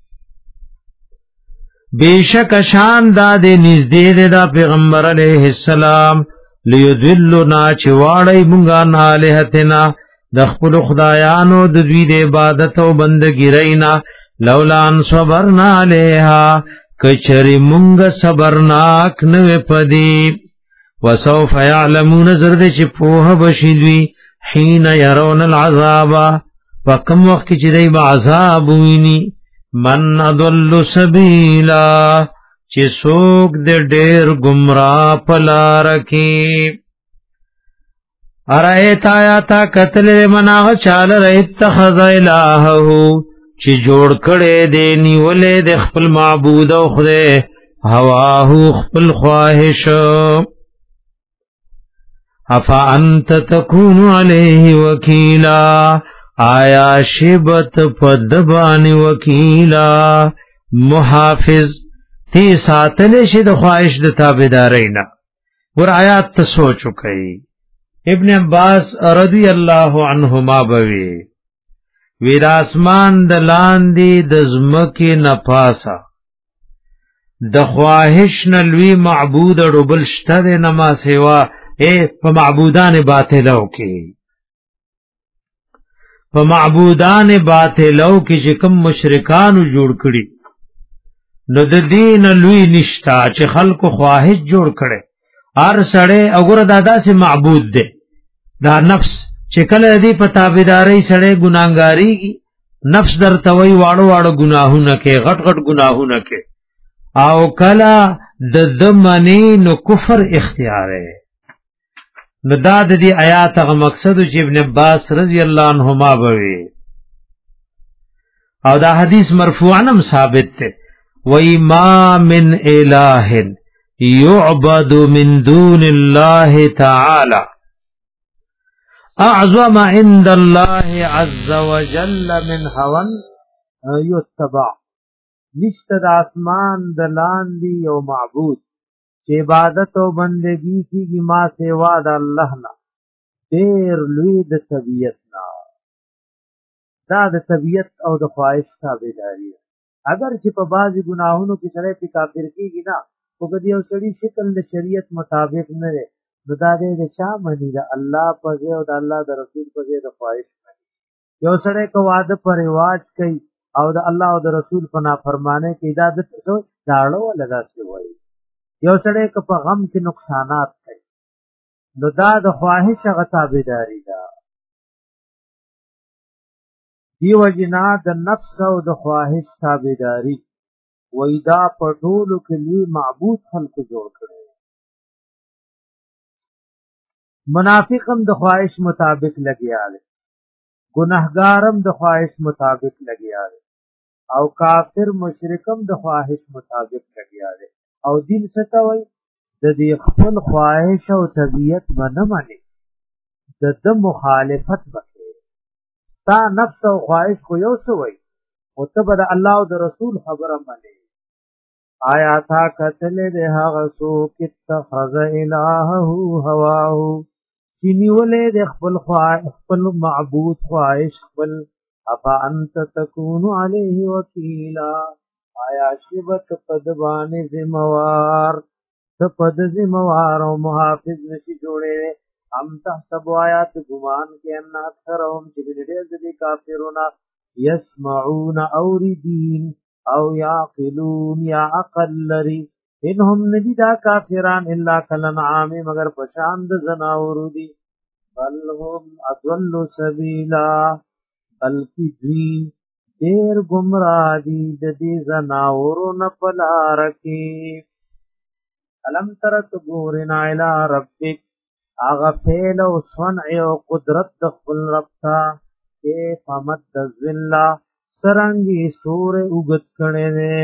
S1: بیشک شان دا دے نزدید دا پیغمبر علیہ السلام لیدلنا چی واڑی منگا نالحتنا دخپل خدایانو دوی دے عبادت و بندگی رینا لولان صبرنا علیہا کچری منگ صبرناک نوے پدی وسوف یعلمون زرد چی پوہ بشیدوی حین یرون العذاب وکم وقت چی دی با عذاب وینی من اضل سبیلا چی سوک دے دیر گمراہ پلا رکی ارائیت آیاتا قتل مناغ چال رئیت تخذ الہہو چی جوڑ کڑے دے نیولے دے خپل معبود او خدے ہواہو خپل خواہش افا انت تکون علیہ وکیلا آیا شبت پدبان وکیلا محافظ تی ساتلے شد خواہش دتا بیدارینا ور آیات تسوچو کئی ابن عباس رضی اللہ عنہما بوی ویر آسمان دلان دی دزمکی نپاسا د خواہش نلوی معبود ربل شتا دے نما سوا اے پا معبودان باطلو کی پا معبودان باطلو کی چکم مشرکانو جوڑ کری نو د دین لوی نشتا چه خلق خواہش جوڑ کڑے ار سڑے اگر دادا سے معبود دے دا نفس چکل دی پا تابداری سڑے گناہگاری کی نفس در توی واڑو واڑو گناہو نکے غٹ غٹ گناہو نکے او کلا د دمنی نو کفر اختیار ہے نو دا د دی آیات هغه مقصد چې ابن عباس رضی الله عنهما بوي او دا حدیث مرفوعاً ثابت ته وای ما من الہ یعبد من دون الله تعالی اعظم عند الله عز وجل من هوا یتبع نشته د اسمان د لاندې یو معبود چې عبادت او بندگی کیږي ما سوا د الله نه ډېر لوی د طبیعت نه دا د طبیعت او د خواهش تابعداري اگر چې په بعضی ګناهونو کې سره په کافر کیږي نه او کدی یو سړي شکل د شریعت مطابق نه لري نو دا د چا منی د الله په ځای او د الله د رسول په ځای د خواهش منی یو سړی کو واده پر رواج کوي او د الله او د رسول په نافرمانه کې دا د څه داړو لگا سی وایي یو سړی که په غم کې نقصانات کوي نو دا د خواهش هغه تابعداري ده دیو جنا د نفس او د خواهش تابعداري وای دا په ټولو کې لوی معبود خلق جوړ کړي منافقم د خواهش مطابق لګیا دي ګناهګارم د خواهش مطابق لګیا دي او کافر مشرکم د خواهش مطابق لګیا دي او دین ستوي د دې خپل خواهش او طبیعت باندې مانی د د مخالفت وکړي تا نفس او خواهش کو یو سوي او ته د الله او د رسول خبره مانی آیا تا کتل ده هغه سو کتخذ الہه هواه چنیولې د خپل خواهش خپل معبود خواهش خپل افا انت تکون علیه وکیلا آیا شبت پدبان زموار تپد زموار و محافظ نشی جوڑے ام تحسب آیات گمان کے انا اکثرهم چگنڈیز دی کافرونا یسمعون اوردین او یاقلون یا اقل لری انہم ندیدا کافران اللہ کلنعام مگر پشاند زناورو دی بل هم اضل سبیلا بلکی دوی دیر گمراہ دی د دې زناورو نه پلا رکی الم ترت ګورنا الی ربک اغه فعل او صنع او قدرت د خپل رب تا کې فمد ذل سرنګي سور وګت کړي نه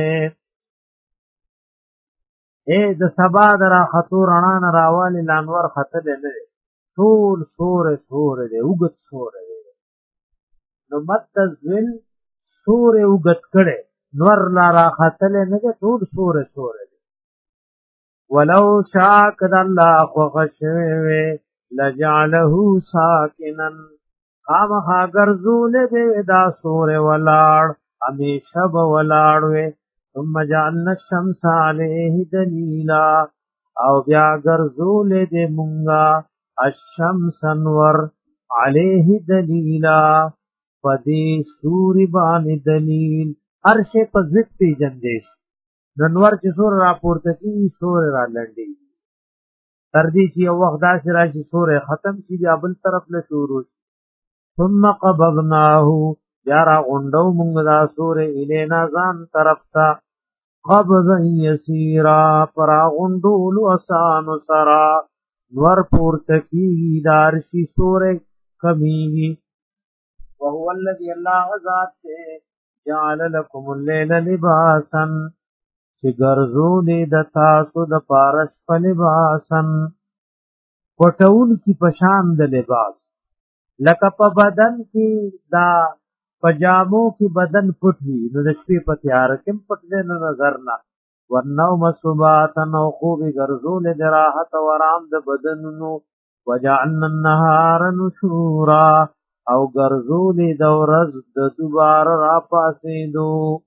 S1: اے د سبا درا خطور انا راوال لانور خطل نه ټول سور سور دی وګت سور دی نو مد ذل سور وګت کړي نور لا را خطل نه ټول سور سور دی ولو شاک د الله خوښوي لجعله ساکنا خامخا ګرځول دې دا سور ولاړ همیشه به ولاړ وي ثم جعلنا الشمس عليه دليلا او بیا ګرځول دې مونږه الشمس انور عليه دليلا پدې سوري باندې دلیل هر شی په ضد پیجندې ننور چې سور راپورته کی سور را لنډي تر دې چې یو وخت دا راشي سور ختم شي بیا بل طرف له شروع ثم قبضناه یا را غونډو مونږ دا سور الینا ځان طرف ته قبضا یسیرا پر غونډول آسان سرا نور پورته کی دارشي سور کمیږي وهو الذي الله ذات جعل لكم الليل لباسا چې ګرځولې د تاسو د پارس په لباسن پټول کی پشان د لباس لکه په بدن کې دا پجامو کې بدن پټ وي نو د شپې په تیار کې پټ نه نظر نه ورنوم صباتن او خوب ګرځولې د راحت او آرام د بدنونو وجعلنا النهار نشورا او ګرځولې د ورځ د دوباره را پاسېدو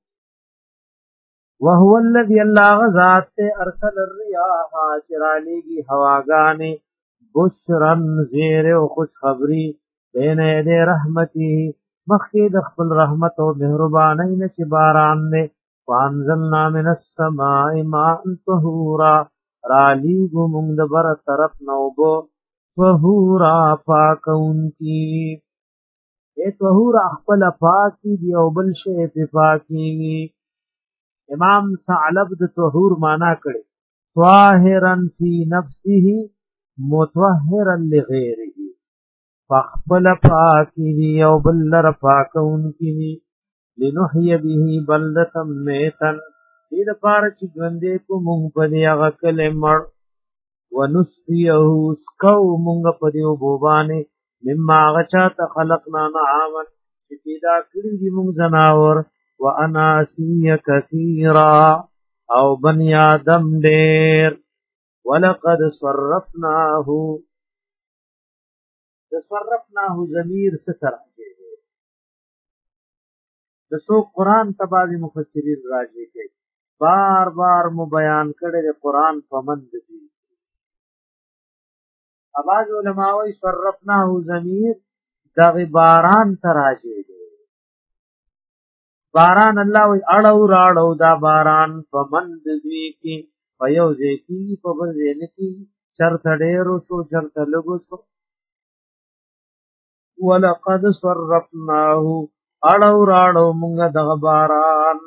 S1: وهو الذي الله ذات ارسل الرياح چرالیږي هواګانې بشرن زیر او خوش خبری بین یدی رحمتي مخکې د خپل رحمت او مهربانۍ نه چې باران نه وانزلنا من السماء ماء طهورا رالیږو موږ د بر طرف نوبو طهورا پاکون کی اے طهورا خپل پاکی دی او بل شی په پاکی امام ثعلب د طهور معنا کړي طاهرا فی نفسه مطهرا لغیره فخبل پاکی دی او بل لر پاکون کی لنحی به بلدتا میتن دید پارچ گندے کو مونگ پدی اغا کلمر ونسقیه سکو مونگ پدی و بوبانی مما غچات خلقنا نعامن چی پیدا کری دی مونگ زناور واناسی کثیرا او بنی آدم دیر ولقد صرفناه تصرفناه ضمیر ستر دسو قرآن تبازی مفسرین راجی کے بار بار مو بیان کړي د قرآن پمند دي اواز علماوی صرفناه ضمیر دغه باران تراجی دي باران الله وی اړو راړو دا باران پمند دي کی پيو ځکی په بل ځین کی چرته ډیرو شو چرته لګو شو ولقد صرفناه اړو راړو مونږ دغه باران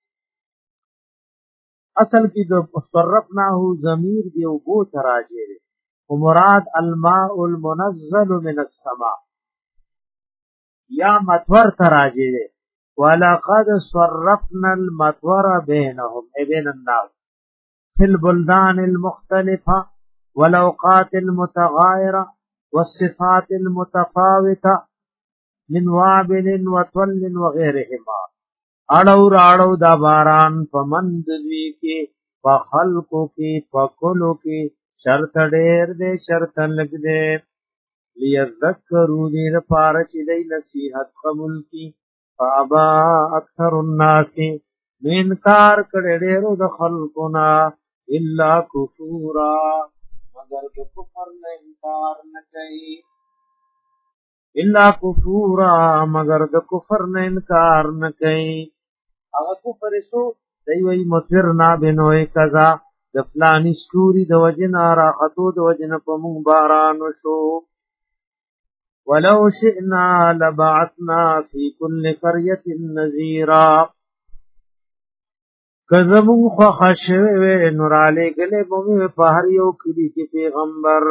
S1: اصل کې د صرفناه ضمیر دی او بو تراجه دی او مراد الماء المنزل من السماء یا مطور تراجه دی ولقد صرفنا المطور بينهم اي بين الناس في البلدان المختلفة والاوقات المتغايرة والصفات المتفاوتة من وابل وطل وغيرهما اړو راړو دا باران پمند دی کی په خلقو کی په کولو کی شرط ډېر دې شرط لګ دې ليذكروا دې لپاره چې دې نصيحت قبول کی فابا اکثر الناس انکار کړي ډېرو د خلقنا الا کفورا مگر د کفر نه انکار نه کوي الا کفورا مگر د کفر نه انکار نه کوي هغه کفر شو دی وی مترنا بنوې کذا د فلانی ستوري د وجنا راحتو د وجنا په مون باران شو ولو شئنا لبعثنا في كل قريه نذيرا کزمون خو خشوه نور علی گله موږ په هر یو کلی کې پیغمبر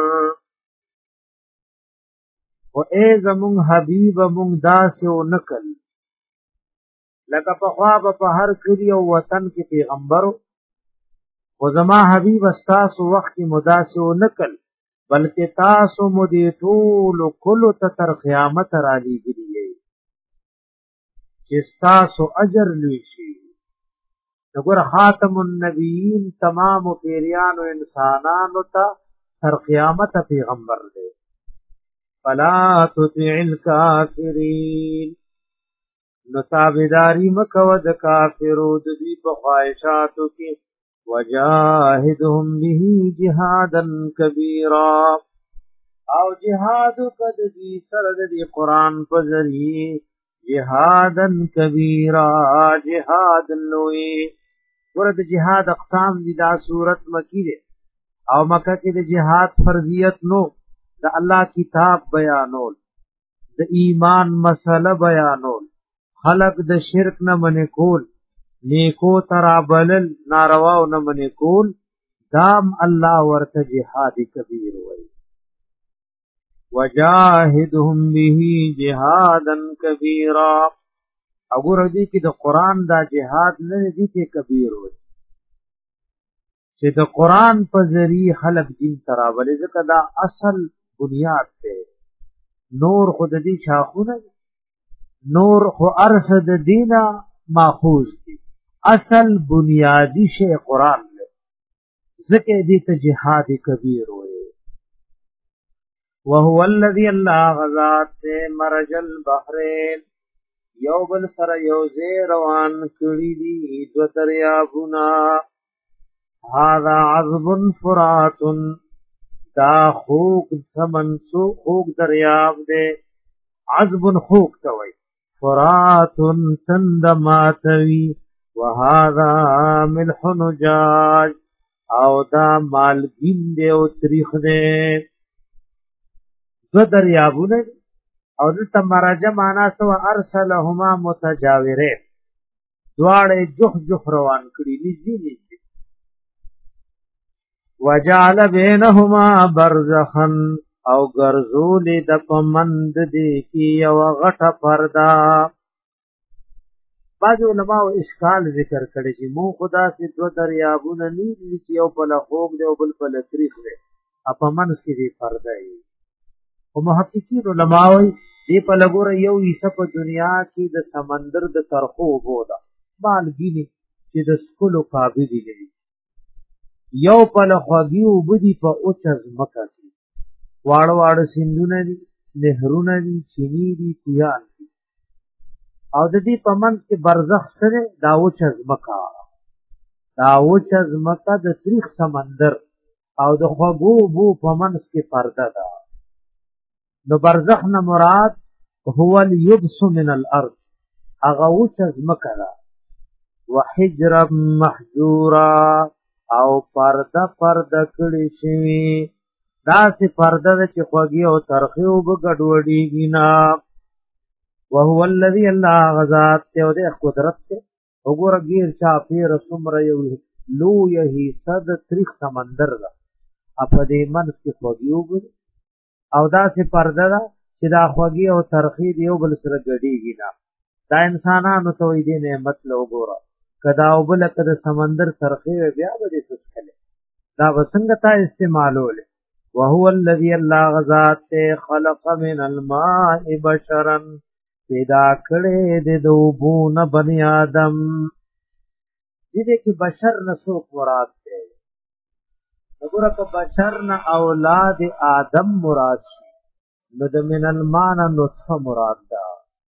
S1: او ای زمون حبیب مونږ داسې او نکل لکه په خوا په هر کلی او وطن کې پیغمبر او زما حبیب استاسو وخت مداسه او نکل بلکې تاسو مو دې ټول کلو ته تر قیامت را لېږلي چې تاسو اجر لشي دغه خاتم النبیین تمام پیریان او انسانانو ته تر قیامت پیغمبر دی فلا تطع الکافرین نتابداری مکو د کافرو د دې په خواهشاتو کې وجاهدهم به جهادا کبیرا او جهاد قد دې سره د قرآن په ذریعه جهادا کبیرا جهاد لوی ورته جهاد اقسام دي دا صورت مکی ده او مکه کې د جهاد فرضیت نو د الله کتاب بیانول د ایمان مسله بیانول خلق د شرک نه منې کول نیکو ترابلل ناروا نه منې کول دام الله ورته جهاد کبیر وای وجاهدهم به جهادا کبیرا وګوره دې کې د قران دا جهاد نه دي کې کبیر وای چې د قران په ذریعہ خلق دین ترابلې ځکه دا اصل بنیاد ده نور خود دې شاخونه نور خو ارشد دینا ماخوذ دی اصل بنیادی شی قرآن لے ذکر دی تا جہاد کبیر ہوئے وهو الذي اللہ غزات تے مرج البحرین یو بل سر یو زی روان کری دی دو دریابنا هذا عذب فرات دا خوک سمنسو خوک دریاب دے عذب خوک توئی فرات تندماتوی وهذا ملح نجاج او دا مالگین دے او تریخ دے دو دریابونه او دلتا مراجع مانا سو ارسلهما متجاورین دوار جخ جخ روان کری نزدی نزدی وجعل بینهما برزخا او گرزول د پمند دی کی او غټه پردا بعض علماء اشکال ذکر کړي چې مو خدا سي دو دریابونه نه دي چې یو په لخوب دی او بل په لتریخ دی اپمنس کې دی پردا ای او محققین علماء دی په لګور یو حصہ په دنیا کې د سمندر د ترخو بودا مالګینی چې د سکولو قابل دي یو په لخوږي او بدی په اوچز مکه واړه واړه سیندونه دي نهرونه دي چینی دي کویان دي او د دې په منځ کې برزخ سره دا وچ ازمکا دا وچ ازمکا د تاریخ سمندر او د خوګو بو په منځ کې پرده ده نو برزخ نه مراد هو اليبس من الارض هغه وچ ازمکا ده وحجر محجورا او پرده پرده کړي شي دا سی پرده چې خوږی او ترخی او بغډوډیږي نا وهو الذي الله غزاد ته او د قدرت ته وګوره غیر چا پیر سمره یو لو یهی صد تاریخ سمندر دا اپ دې منس کې خوږی او دا سی پرده دا چې دا خوږی او ترخی دی او بل سره ګډیږي نا دا انسانانو ته دې نعمت لو وګوره کدا او بل کده سمندر ترخی بیا به سسکله دا وسنګ تا استعمالول وهو الذي الله غزات خلق من الماء بشرا پیدا کړي د دوبون بني آدم دې کې بشر نسوک مراد ده وګوره که بشر نه اولاد آدم مراد شي نو د من الماء نطفه مراد ده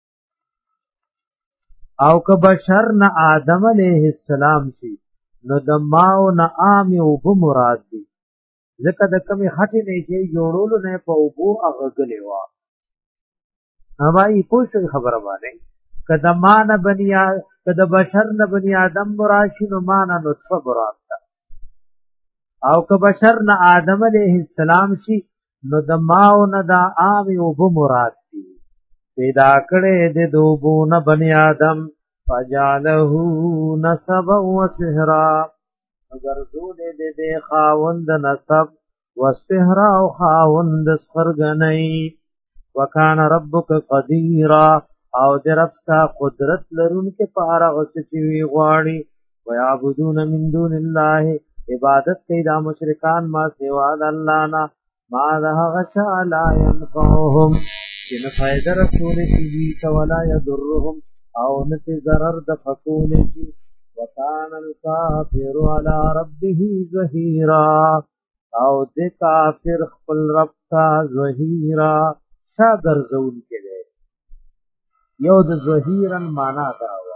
S1: او که بشر نه آدم علیه السلام شي نو د ماء نه عام او به مراد دي ځکه د کمی خټې نه چې جوړولو نه په اوبو اغغلې وا هواي پوښتنه خبره باندې کله مان بنیا کله بشر نه بنی آدم مراشي نو مان نطفه مراد ده او که بشر نه آدم علیه السلام شي نو د ماو نه د عام او به مراد دي پیدا کړي د دوبو نه بنی آدم فجعله نسبا وسحرا اگر زول دې دې خاوند نسب وسحرا او خاوند سخرغنی وکان ربک قدیرا او درفتا قدرت لرون کې پارا غسچی وی غواړي ويعبدون من دون الله عبادت کوي دا مشرکان ما سوا د الله نه ما ده غشا لا ينفعهم چې نه فائدہ رسول شي ولا يضرهم او نه ضرر د فقول شي وکان الکافر على ربه ظهيرا او د کافر خپل رب تا ظهيرا شاګر زون کې دی یو د ظهيرن معنا دا و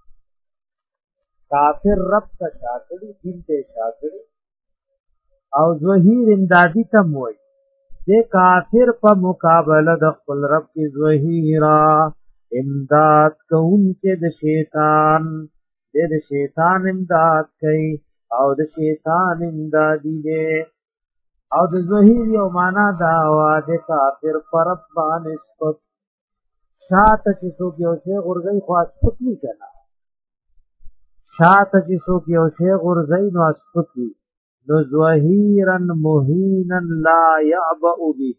S1: کافر رب ته شاګړي دین ته شاګړي او ظهير امدادي تم وای د کافر په مقابله د خپل رب کې ظهيرا امداد کوم کې د شیطان د شیطان امداد کوي او د شیطان امدادي دی او د ظهير یو معنا دا وا د کافر پر رب باندې سپک شاته چې څوک یو شی غورځي خو سپک نه کنا شاته چې څوک یو شی غورځي نو سپک وي نو ظهيرا مهينا لا يعبأ به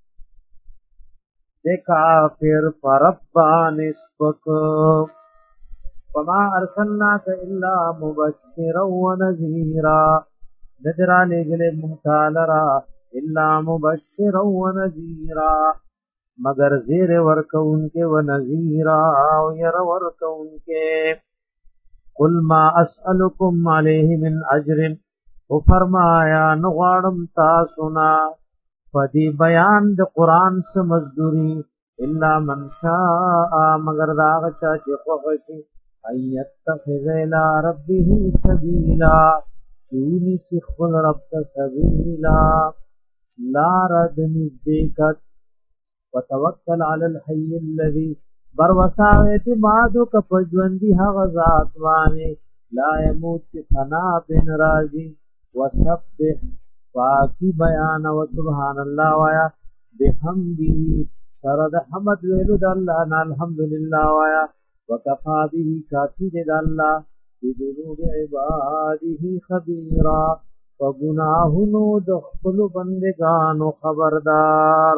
S1: د کافر پر رب باندې سپک وما ارسلناك الا مبشرا ونذيرا ندرا لګله مختالرا الا مبشرا ونذيرا مگر زیر ورکون کے و نذیرا او یر ورکون کے قل ما اسألکم علیہ من اجر او فرمایا نغوارم تاسونا فدی بیان د قرآن سے مزدوری الا من شاء مگر داغ چاچی خوخشی ایتخذ الى ربه سبیلا چونی سخل رب سبیلا لا رد نزدیکت وتوکل علی الحی الذی بر وسع اعتماد ک پجوندی ها ذات وانه لا يموت فنا بن راضی وسبح پاکی بیان و سبحان الله وایا بحمده سرد حمد ویلو د الله ان الحمدلله وایا وکفا به کافی د الله بذنوب عباده خبيرا وگناهونو د خپل بندگانو خبردار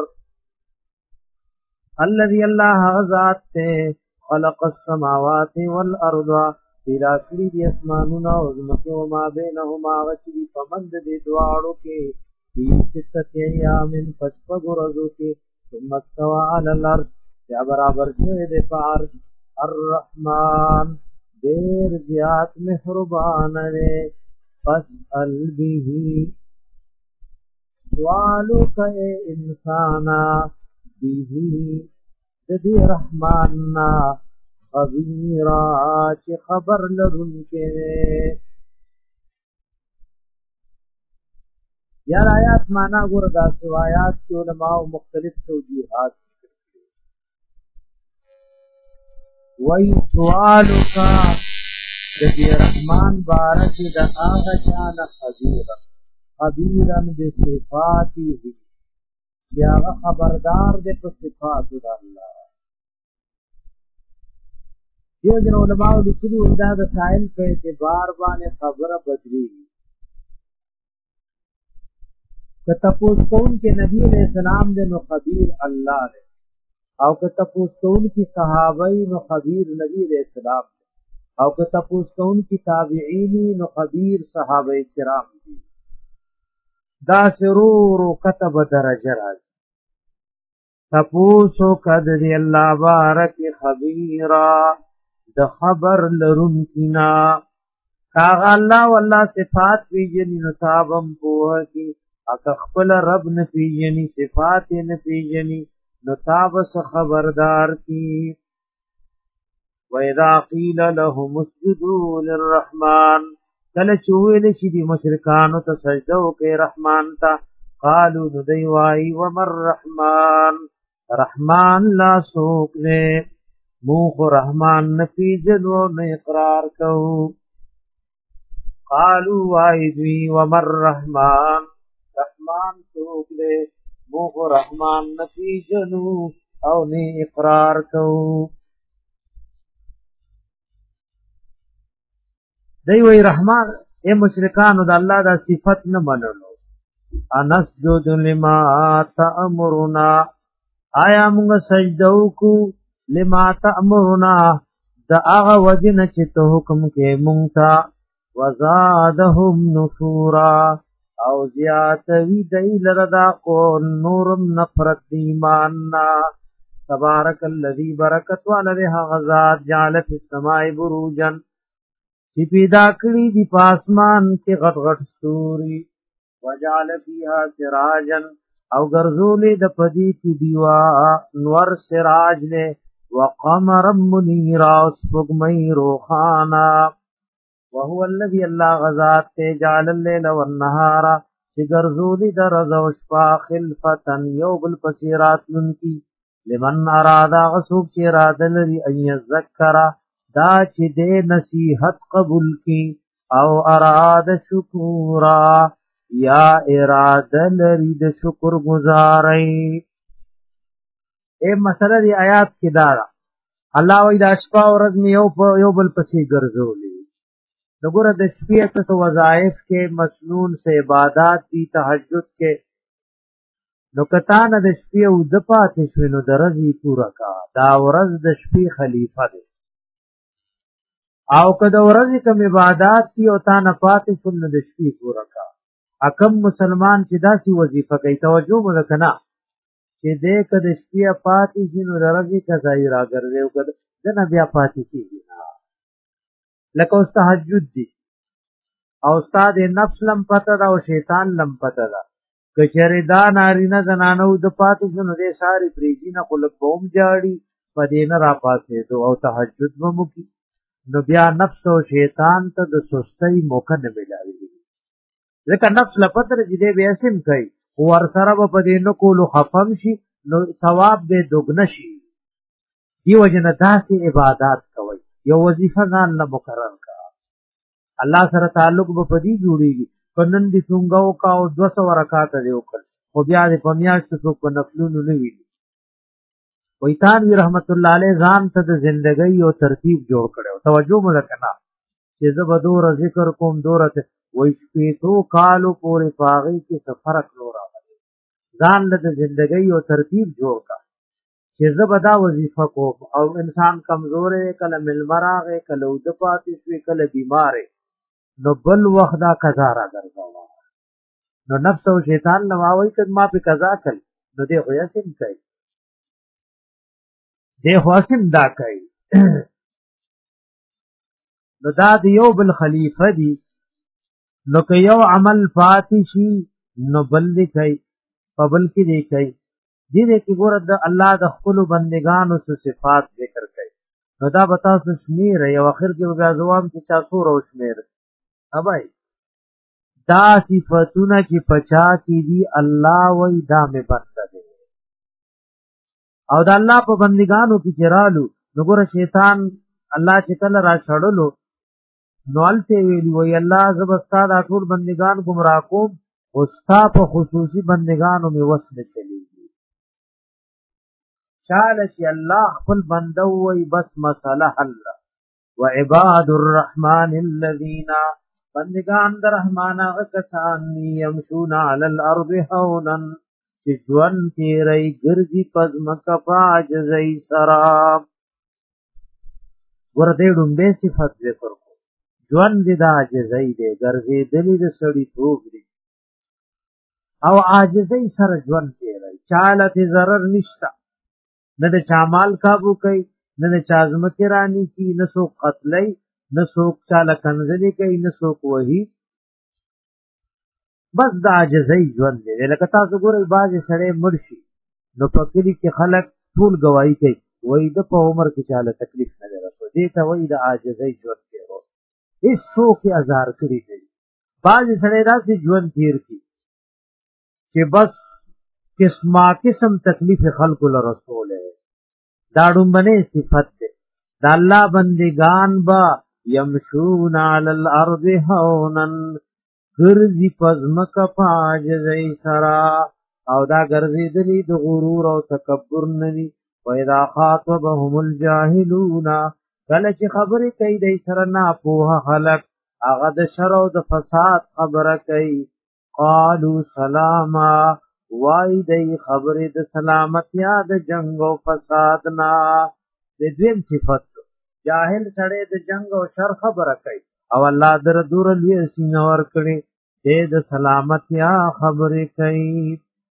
S1: الذي الله ذات خلق السماوات والارض پیدا کړی دي اسمانونه او زمکه او ما بینهما غچری پمند دي دواړو کې دي ستته ایامن فسفغرزو کې ثم استوى على الارض یا برابر شوی د پار الرحمن دیر زیات مهربان ہے فاسأل به سوالو کئے انسانا به ددی رحماننا خبیرا چی خبر لرن کے یار آیات مانا گردا سو آیات کی علماء مختلف توجیحات وی سوالو کا ددی رحمان بارک دا آغا چان خبیرا خبیرا بصفاتی ہی یا خبردار دے پر صفات دا اللہ یہ جن علماء لکھلی اندہ دا سائل پہ اعتبار بانے خبر بدلی کہ تپوس کون کے نبی علیہ السلام دے نو خبیر اللہ دے او که تپوس کون کی صحابی نو خبیر نبی علیہ السلام دے او که تپوس کون کی تابعینی نو خبیر صحابہ کرام دی دا سرور و کتب درجہ راز تپوسو قدر اللہ بارک خبیرہ د خبر لرون کینا کاغ اللہ واللہ صفات پیجنی نتابم پوہ کی اکا خپل رب نپیجنی صفات نپیجنی نتابس خبردار کی وَإِذَا قِيلَ لَهُمُ اسْجُدُوا لِلرَّحْمَنِ کل چوئل چی دی مشرکانو تا سجدو کے رحمان تا قالو ندیوائی وَمَا الرَّحْمَنِ رحمان لا سوک نے موخ رحمان نفی جدو نے اقرار کو قالو آئیدوی وَمَا الرَّحْمَنِ رحمان سوک لے موخ رحمان نفی جنو او نے اقرار کو دی وی رحمان اے مشرکانو د الله دا صفت نه منلو انسجد لما تأمرنا آیا موږ سجده وکړو لما تأمرنا دا هغه وجنه چې ته حکم کې مونږ ته وزادهم نفورا او زیاتوی دی لردا کو نورم نفرت ایمان نا تبارک الذی برکت والده غزاد جعل فی السماء بروجن چې پیدا کړی دی پاسمان کې غټ غټ ستوري وجعل فیها سراجا او ګرځولې د پدی کی دیوا نور سراج نے وقمر منیرا سپگمئی روخانا وهو الذي الله غزات ته جعل الليل والنهار چې ګرځولې د ورځ او شپه خلفتن یو بل پسیرات لنکی لمن ارادا غسوب چې اراده لري ان یذکر دا چې دې نصیحت قبول کی او اراده شکورا یا اراده لري د شکر گزارای اے مسله دی آیات کې دارا الله وی د شپه او ورځ یو یو بل پسې ګرځولې نګوره د شپې ته وظایف کې مسنون سے عبادت دی تهجد کې نو کتا نه د شپې او د پاتې شوی نو درځي پورا کا دا ورځ د شپې خلیفہ دی او کله ورځې کوم عبادت کی او تا نه پاتې شول نو د شپې پورا کا اکم مسلمان چې داسې وظیفه کوي توجه مو کنه چې دې کده شپې پاتې شنو درځي کځای راګرځي او کده د بیا پاتې کیږي لکه اوس تهجد دی او استاد نفس لم پته دا او شیطان لم پته دا کچره دا نارینه زنانو د پاتې شنو دې ساری پریزي نه خلق قوم جاړي پدې نه را پاسې دو او تهجد ومو کی نو بیا نفس او شیطان ته د سستۍ موقع نه ملاوي ځکه نفس لپاره چې دې بیا سم کوي ور سره په دې نو کولو خفم شي نو ثواب دې دوګن شي دی وجنه داسې عبادت کوي یو وظیفه ځان له مقرر کا الله سره تعلق به پدی جوړیږي کنن دي څنګه کا او دو سو رکعات دی وکړ خو بیا دې پمیاش ته په نفلونو نه وی وی تان رحمت الله علیه ځان ته د ژوندۍ او ترتیب جوړ کړو توجه مو وکړه چې زه به دور ذکر کوم دورته وای سپیتو کالو پورې پاغي کې سفر کړو راغلی ځان له ژوندۍ او ترتیب جوړ کا چې زبدا وظیفه کو او انسان کمزورې کله ملمراغه کله د پاتې شوی کله بیمارې نو بل وخت دا قضا را ګرځاوه نو نفس او شیطان نواوي کله ما په قضا کړ نو دې خو یې سم کوي دې خو سم دا کوي نو دا یو بل خلیفہ دی نو که یو عمل پاتې شي نو بل دې کوي په بل کې دې کوي دې دې کې ګور د الله د خپل بندگانو څخه صفات ذکر کوي نو دا بتا څه شمیر یو اخر کې بیا ځواب چې تاسو رو شمیر ابای دا صفاتونه چې پچا کې دي الله وای دا مې بند دي او د الله په بندگانو کې چرالو نو ګور شیطان الله چې کله را شړلو نوالته ویلی وی الله زبستا د ټول بندگان گمراه کوم او ستا په خصوصي بندگانو می وسله چلیږي چاله چې الله خپل بنده وي بس مساله حل وعباد الرحمن الذين بندگان در رحمان هغه کسان یمشون علی الارض هونا چې ژوند تیری ګرځي پزمکه پاجزای سراب ورته ډومبه صفات ذکر کو ژوند دې د عاجزۍ دې ګرځي دلی د سړی توب دې او عاجزۍ سره ژوند تیری چاله ضرر نشتا نه د چامال کابو کوي نه د چازمکه رانی کی نه سو قتلای نه سو چاله کنځلې کوي نه سو وਹੀ بس د عاجزۍ ژوند دی لکه تاسو ګورئ باز سره مرشي نو پکلی کې خلک ټول گواہی کوي وای د په عمر کې چاله تکلیف نه لري دې ته وای د عاجزۍ ژوند دی هو هیڅ څوک ازار کړی دی باز سره راځي ژوند تیر کی چې بس قسمه قسم تکلیف خلق له رسول ہے داړم بنه صفت ده د الله بندگان با یمشون علی الارض هونن ګرځي پزمک پاجزای سرا او دا ګرځي دلی د غرور او تکبر ندي پیدا خاطبهم الجاهلون کله چې خبرې کوي د سره نه پوها خلق هغه د شر او د فساد خبره کوي قالو سلاما وای دی خبره د سلامتیا د جنگ او فساد نه د دې صفات جاهل سره د جنگ او شر خبره کوي او الله در دور لوی سینه ور کړي د سلامتیا خبره کوي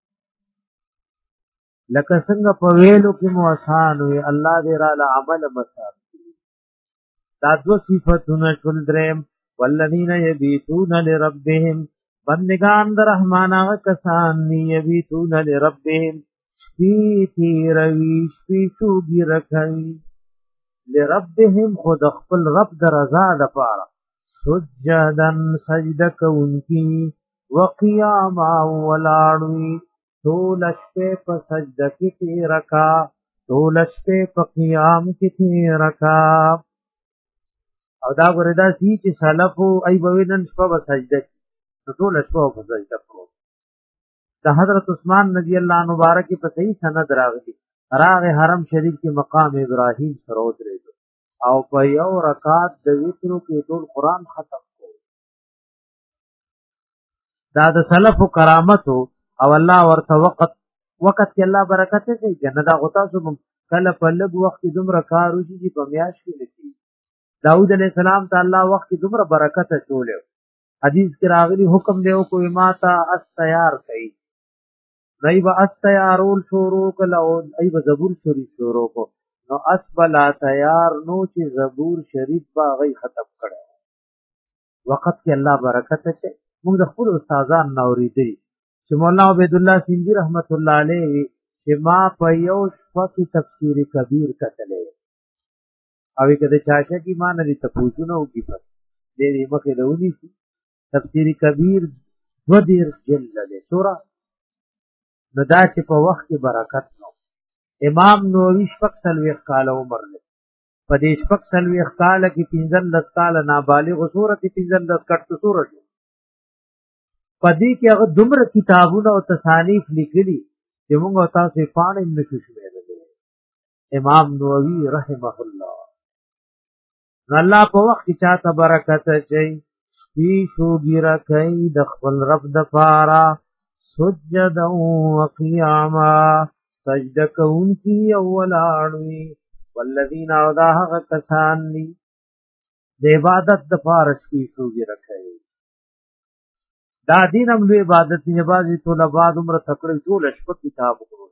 S1: لکه څنګه په ویلو کې مو آسان وي الله دې را ل عمل مسار دا دو صفاتونه شول درم والذین یبیتون لربهم بندگان در رحمان هغه کسان دی یبیتون لربهم شپی تیروی شپی شوگی رکھوی لربهم خود خپل رب در رضا لپاره سجدن سجده کوونکی وقیاما ولاړوي ټول شپه په سجده کې تیرکا ټول شپه په قیام کې تیرکا او دا وردا سی چې سلفو ای بوینن شپه په سجده ټول شپه په سجده پرو د حضرت عثمان رضی الله عنه مبارک په صحیح سند راغلی راغ حرم شریف کې مقام ابراهیم سره ودرېدو او په یو رکعت د وترو کې ټول قران ختم کړ دا د سلفو کرامتو او الله ورته وخت وخت کې الله برکت کوي جنت غوتا سو کله په لږ وخت دومره کار وشي چې په میاش کې لکی داود علیہ السلام ته الله وخت دومره برکت چولې حدیث کې راغلی حکم دیو کوئی ماتا اس تیار کړي نئی با اس تیارول شروع کله او ای با زبور شریف شروع کو نو اس بلا تیار نو چې زبور شریف با غي ختم کړي وخت کې الله برکت چي موږ د خپل استادان نوریدي چې مولانا عبد الله سیندی رحمت الله علیه چې ما په یو شپه تفسیر کبیر کتلې او کده چاچا کی مان لري تپوزونه او کی پر دې دې مخه لونی سي تفسیر کبیر دو دیر جلد له سورہ نو دا چې په وخت کې برکت نو امام نووي شپږ سلوي کال عمر له په دې شپږ سلوي کال کې پنځل لس کال نابالغ سورته پنځل لس کټ سورته پدې کې هغه دومره کتابونه او تصانیف لیکلي چې موږ تاسو پاڼې نشو شمېرلې امام نووي رحمه الله الله په وخت کې چاته برکت چي پی شوګی راکای د خپل رب د پارا سجد او قیاما سجده کوونکی اولاړوي والذین اوداه کسان دی د عبادت د پارا پی شوګی راکای دا دینم لوی عبادت نه بازي طلباء عمر تکړه ټول شپه کتاب وګورئ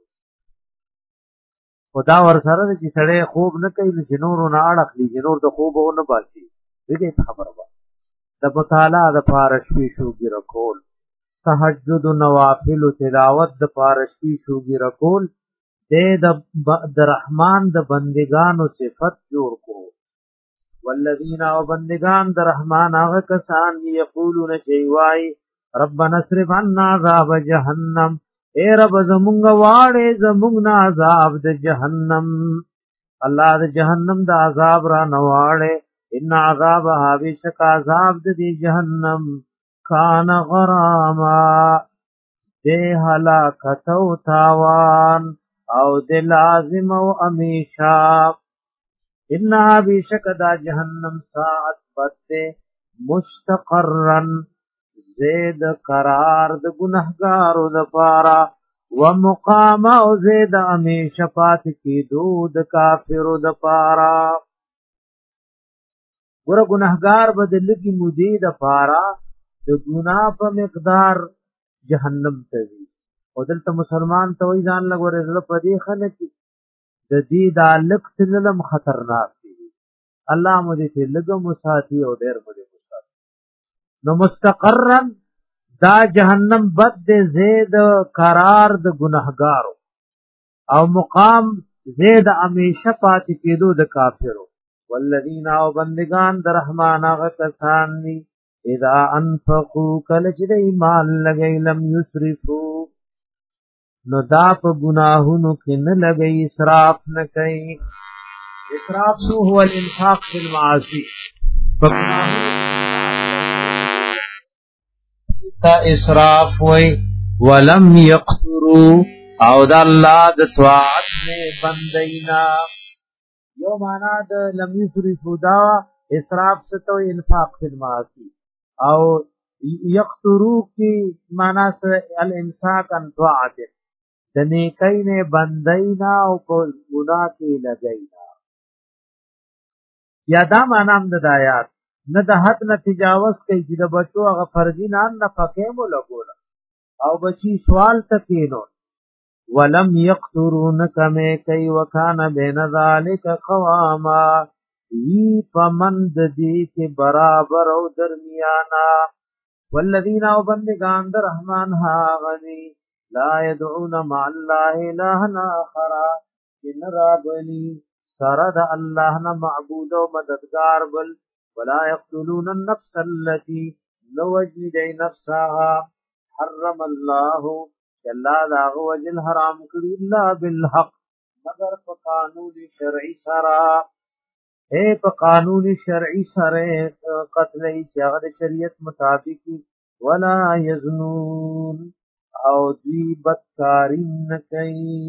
S1: خدا ور سره چې سړی خوب نه کوي چې نور نه اړخلی چې نور د خوب نه باسي دې خبره ده د مطالعه د پارشوي شوګي رکول تهجد نوافل تلاوت د پارشوي شوګي رکول د رحمان د بندگانو صفت جوړ کو والذین او بندگان د رحمان هغه کسان یقولون شیوای ربنا اصرف عنا عذاب جهنم اے رب زمونږ واړې زمونږ نه عذاب د جهنم الله د جهنم د عذاب را نواړې ان عذابها بشک عذاب د جهنم کان غراما ده هلاکت او تاوان او د لازم او امیشا ان بشک دا جهنم ساعت بد مستقرن زید قرار د گنہگارو د پارا و مقام او زید امیشه پات کی دود کافرو د پارا ور گنہگار بدل کی مودی د پارا د ګنا په مقدار جهنم ته وي او دلته مسلمان ته وای ځان لګور زړه پدې خلک د دې د الک تللم خطرناک دي الله مو دې لګو مساتی او ډېر بده نو مستقرن دا جهنم بد دے زید قرار د گنہگارو او مقام زید امیشه پاتی کېدو د کافرو والذین او بندگان د رحمان هغه کسان دي اذا انفقوا کله چې د ایمان لګی لم یسرفو نو دا په گناهونو کې نه لګی اسراف نه کوي اسراف نو هو الانفاق فی المعاصی په تا اسراف وی ولم یقتروا او د الله د طاعت نه بندینا یو معنا د لم یسرفوا دا اسراف ستو انفاق فی المعاصی او یقترو کی معنا سره الامساک عن طاعت د نیکۍ نه بندینا او په ګناه کې لګینا یا دا معنا هم د آیات نه د حد نه تجاوز کوي چې د بچو هغه فرضی نه نه پکې مو لګول او بچی سوال تکینو ولم یقترون کمه کوي وکانه بین ذالک قواما وی پمند دی کې برابر او درمیانا والذین او بندگان در رحمان ها غنی لا يدعون مع الله الها اخر ان ربني سرد الله نه معبود او مددگار بل ولا يقتلون النفس التي لو وجد نفسها حرم الله جل ذا وجل حرام کړی الا بالحق مگر په قانون شرعي سره اے په قانون شرعي سره قتل چې هغه شریعت مطابق ولا يزنون او دوی بدکاری نه کوي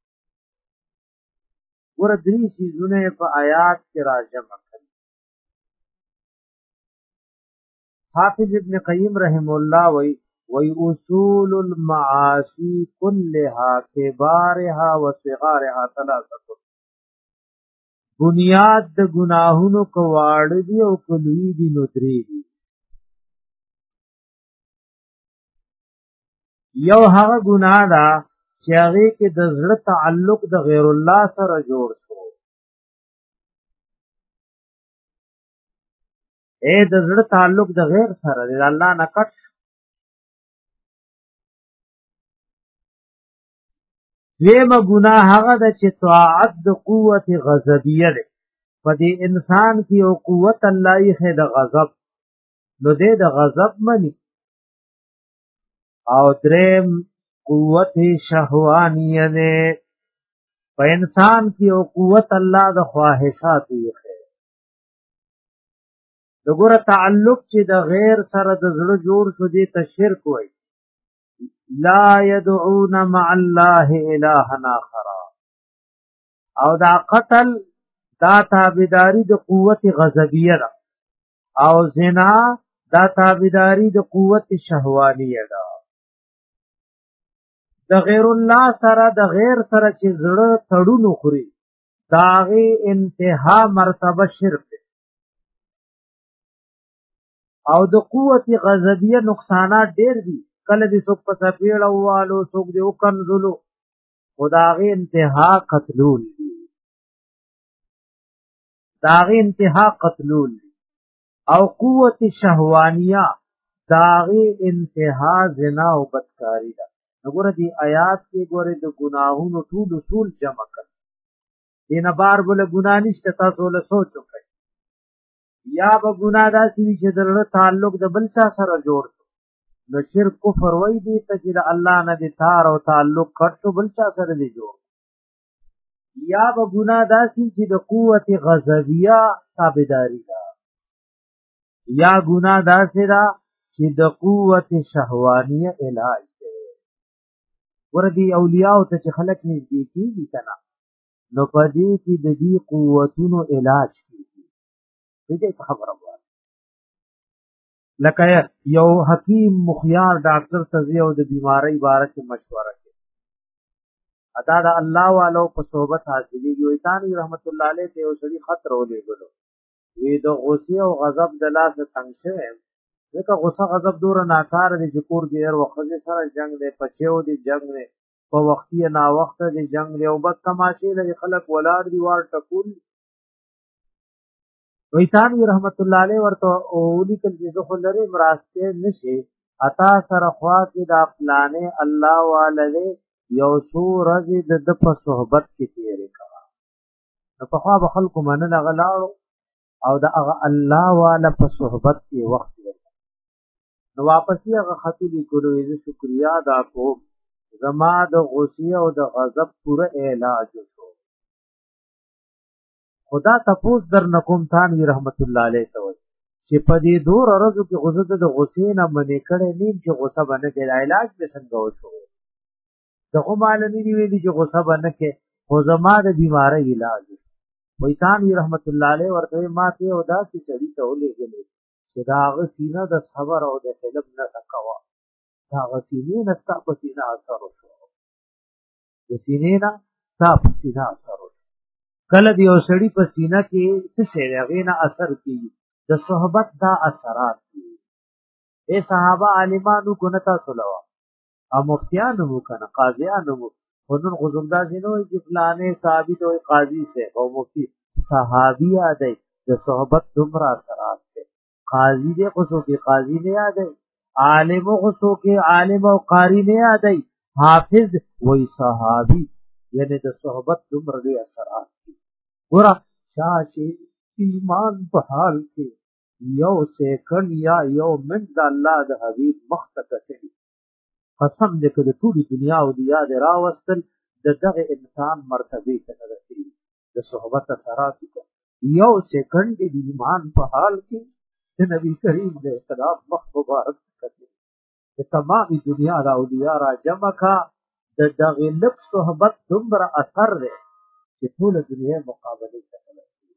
S1: ور درې سيزونه په آیات کې راجم کړي حافظ ابن قیم رحم الله وی وی اصول المعاصی كلها كبارها وصغارها ثلاثه بنیاد د گناهونو کواړ دی او کلوی دی نو درې دي یو هغه ګناه ده چې هغه کې د زړه تعلق د غیر الله سره جوړ شو اے د زړه تعلق د غیر سره د الله نه کټ دیمه ګناه هغه د چې طاعت د قوت غضبیه ده په دې انسان کې او قوت الله یې د غضب نو دې د غضب منی او درم قوت شهوانیه ده په انسان کې او قوت الله د خواهشات یې خیر دغه تعلق چې د غیر سره د زړه جوړ شو دي ته شرک وای لا يدعون مع الله الها اخر او دا قتل دا تابعداري د قوت غضبیه ده او زنا دا تابعداري د قوت شهوانیه ده د غیر الله سره د غیر سره چې زړه تړونو خوري داغه انتها مرتبه شرک ده او د قوت غضبیه نقصانات ډیر دي کله دې څوک په سپیړ اوالو څوک دې وکنزلو خداغه انتها قتلول دي داغه انتها قتلول دي او قوت شهوانیه داغه انتها زنا او بدکاری ده وګوره دې آیات کې ګوره د ګناهونو ټول اصول جمع کړ دینه بار بل ګنا نشته تاسو له سوچ وکړئ یا به ګناه داسې چې د تعلق د بل چا سره جوړ نو شرک کفر وای دی ته چې الله نه دي تار او تعلق کټو بل چا سره دی جوړ یا به ګناه داسې چې د قوت غضبیه تابعداري ده یا ګناه داسې ده چې د قوت شهوانیه علاج ده وردی اولیاء ته چې خلق نږدې کیږي کنه نو پدې کې د دې قوتونو علاج کیږي دې خبره وایي لکه یو حکیم مخیار ډاکټر ته یو د بیماری باره کې مشوره کوي ادا د الله والو په صحبت حاصلېږي وي تانی رحمت الله علیه ته یو سړي خط رولې غلو وی د غصه او غضب د لاس څنګه شه ځکه غصه غضب دور ناکار دي چې کور کې هر وخت سره جنگ دی پچیو دی جنگ دی په وختي نه وخت دی جنگ دی او بس تماشې لري خلک ولاړ دی وار ټکول ویتانی رحمت الله علیه ورته اولی کل چې خو لري مراسته نشي عطا سره خوا کې د خپلانه الله والده یو سو رضی د په صحبت کې تیرې کړه نو په خوا به خلکو مننه غلاړو او د هغه الله والا په صحبت کې وخت ورکړ نو واپس یې هغه خطولی کولو یې شکریا دا کوم زما د غصې او د غضب پوره علاج وشو خدا تفوز در نکوم تانی رحمت الله علیه ته چې په دې دور ورځو کې غصه د غصې نه منې کړي نیم چې غصه باندې کې علاج به څنګه وشو دغه مال نه دی ویلي چې غصه باندې کې خو زما د بیماری علاج ویتانی رحمت الله علیه ورته ما ته او داسې سړی ته ولېږلې چې دا هغه سینه د صبر او د حلم نه تکوا دا هغه سینې نه ستا په سینه اثر وشو د سینې نه ستا په سینه اثر وشو کله د یو سړي په سینه کې څه شی د هغې نه اثر کېږي د صحبت دا اثرات دي ای صحابه عالمانو کو نه تاسو لوا او مفتیانو مو که نه قاضیانو مو خو نن خو زموږ داسې نه وایي چې فلانې صحابي ته وایي قاضي صاحب او مفتي صحابي یادوي د صحبت دومره اثرات دی قاضي دی خو څوک قاضي نه یادوي عالم خو څوک عالم او قاري نه یادوي حافظ وایي صحابي یعنی د صحبت دومره لوی اثرات دي ګوره چا چې ایمان په حال کې یو سیکنډ یا یو منټ د الله د حبیب مخ ته کتلي قسم دې که د ټولې دنیا او دیا دې راوستل د دغه انسان مرتبې ته نه رسېږي د صحبت اثرات یو سیکنډ د ایمان په حال کې د نبی کریم علیه السلام مخ مبارک کتلي د تمامي دنیا د اولیا را جمع کا د دغه لږ صحبت دومره اثر دی چې ټوله دنیا مقابلې ته نه رسېږي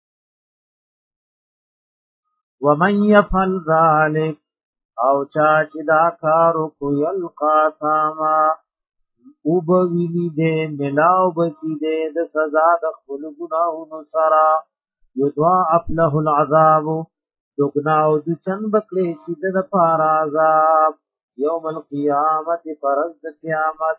S1: ومن یفعل ذلک او چا چې دا کارو کو یلقا ثاما او بوینی دے ملاو بچی دے د سزا د خپل ګناهونو سره یضاعف له العذاب دغناو د چن بکړي چې د پار عذاب یوم القیامت فرض قیامت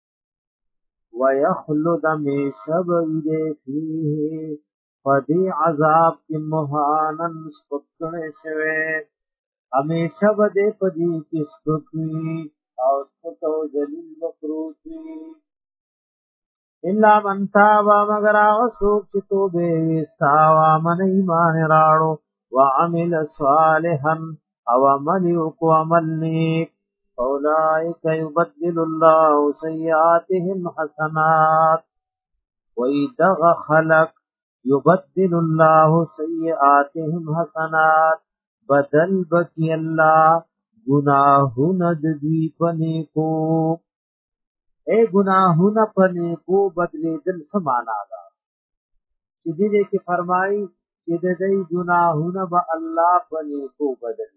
S1: ويخلد میشب ویده فیه فدی عذاب کی مهانن سپکړې شوه همیشه بده پدی کې سپکوي او ستو ذلیل مکروسی الا من تاب مگر هغه څوک چې توبه وستا او من ایمان راړو وعمل صالحا او عمل کو عمل نیک اولئک یبدل الله سیئاتهم حسنات وَإِذَا خَلَقَ يُبَدِّلُ اللَّهُ سَيِّئَاتِهِمْ حَسَنَاتٍ بدل بکی اللہ گناہون دوی پنیکو اے گناہون پنیکو بدلے دل سمانا دا چیزی دے کی فرمائی چیزی دے گناہون با اللہ پنیکو بدل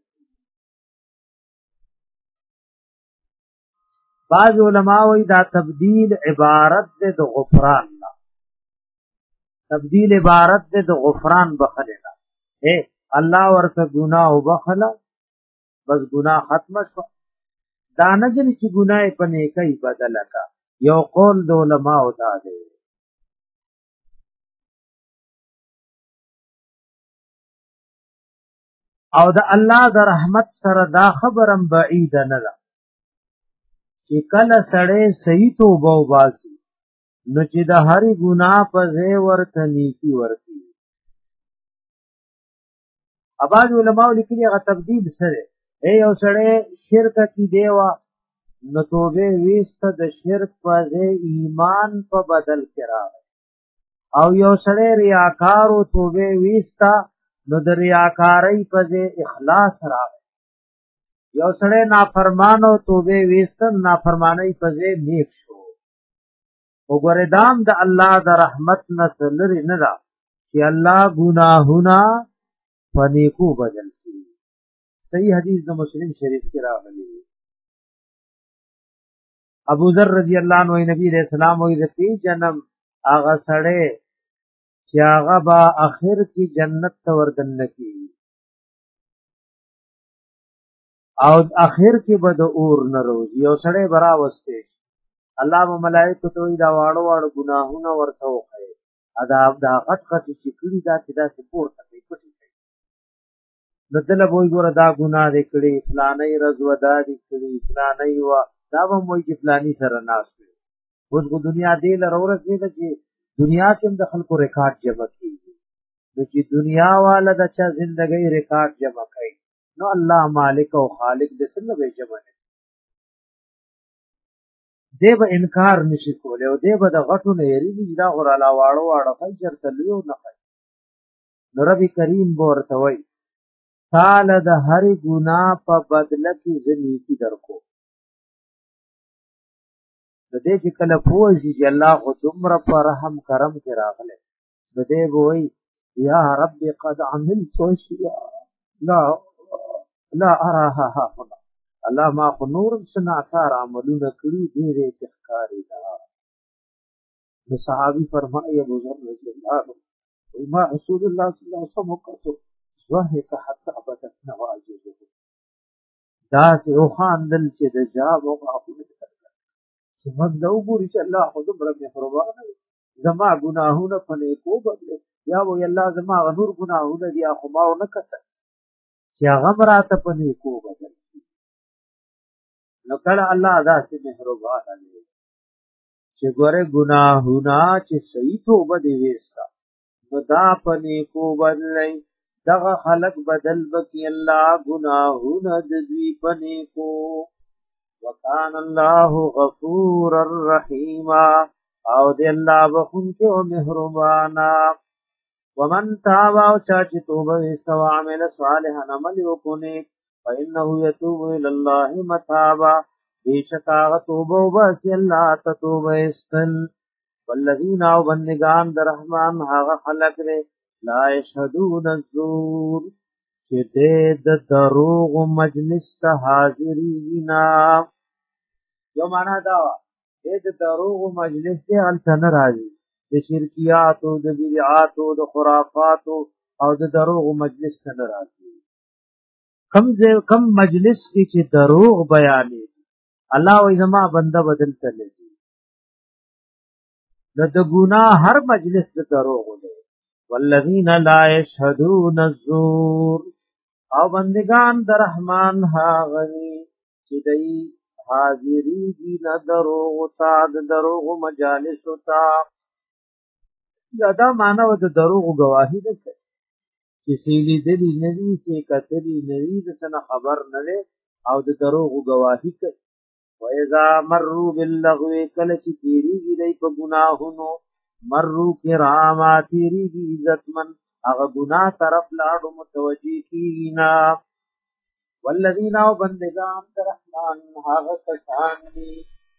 S1: بعض علماء وی دا تبدیل عبارت دے دا غفران لا تبدیل عبارت دے دا غفران بخلنا اے الله ورته ګناه وبخله بس ګناه ختم شو دا نه دي چې ګناه په نیکۍ بدل کا یو قول د علماء او دا دی او د الله د رحمت سره دا خبرم بعید نه ده چې کله سړی صحیح توبه وباسي نو چې د هر ګناه په ځای ورته نیکی ورته اباظ علماء لیکلي هغه تبدیل سره اے یو سړی شرک کی دیوا نو توبه ویست د شرک په ځای ایمان په بدل کرا او یو سړی ریاکار او توبه ویستا نو د ریاکاری په ځای اخلاص راغی یو سړی نافرمان او توبه ویست نافرمانی په ځای نیک شو وګوره دام د الله د رحمت نسل نه دا چې الله ګناهونه فنیکو بدل کی صحیح حدیث د مسلم شریف کی راغلی ابو ذر رضی اللہ عنہ نبی علیہ السلام وی رفی جنم آغا سڑے چې هغه با اخر کی جنت ته وردن کی او اخر کی بد اور نه روز یو سړی برا وسته الله ملائکه ته دا واړو واړو گناهونه ورته وخی عذاب دا غټ غټ چې کړي دا چې دا سپورت کوي پټي نو دل به وګور دا ګناه دې کړی فلانې رضودا دې کړی فلانې وا دا به موږ چې فلانی سره ناس وي اوس کو دنیا دې لرورسې ده چې دنیا کې د خلکو ریکارډ جمع کیږي نو چې دنیا والا د چا ژوندۍ ریکارډ جمع کوي نو الله مالک او خالق دې څنګه به جمع نه دې به انکار نشي کولای او دې به د غټو نه یریږي دا غور علا واړو واړو فجر تلو نه کوي نو رب کریم ورته وایي تعالی د هر ګناه په بدله کې زنیتی درکو د دې چې کله پوه شي چې الله خو دومره په رحم کرم کې راغلی بده وای یا رب قد عملت اشیاء لا لا اراها ها الله ما خو نور سنا کار عملونه کړی ډېرې ښکاری دا نو صحابي فرمایي ابو ذر رضی الله عنه ما رسول الله صلی الله علیه وسلم وکړو وهک حتى ابدت نواجذه دا سه او خاندل چې د جواب او غاښونه چې موږ دا وګوري چې الله خو دې مهربان دی زما ګناهونه پنه کو بدله یا وی الله زما غنور ګناهونه دي خو ما نه کړه چې هغه راته پنه کو بدل نو کله الله دا سه مهربان دی چې ګوره ګناهونه چې صحیح توبه دی وستا نو دا پنه کو بدلای دغه خلق بدل بکی الله گناهونه د دوی پنه کو وکان الله غفور الرحیم او دی الله بخونکه او مهربانا ومن تاب او چا چې توبه وستو عمل صالحا عمل وکونه فانه يتوب الى الله متابا بیشکا توبه وبس الله توبه استل والذین او بندگان در رحمان هغه خلق لري لا يشهدون الزور چې د دروغ مجلس ته حاضرینا یو معنا دا د دروغ مجلس ته الته راځي د شرکیات او د بدعات او د خرافات او د دروغ مجلس ته راځي کم کم مجلس کې چې دروغ بیانې الله وې زما بنده بدل کړي د ګناه هر مجلس د دروغ دی والذین لا یشهدون الزور او بندگان در رحمان ها غنی چې دای حاضری دی نه دروغ تا د دروغ مجالس تا یادا مانو د دروغ گواهی ده چې سیلی دلی ندی چې کتلی ندی د سنه خبر نه او د دروغ گواهی کوي وَإِذَا مَرُّوا بِاللَّغْوِ کله چې تیریږي دای په ګناهونو مرو کراما تیریږي عزتمن هغه ګناه طرف لاړو متوجي کینا والذین او بندگان رحمان هغه کسان دي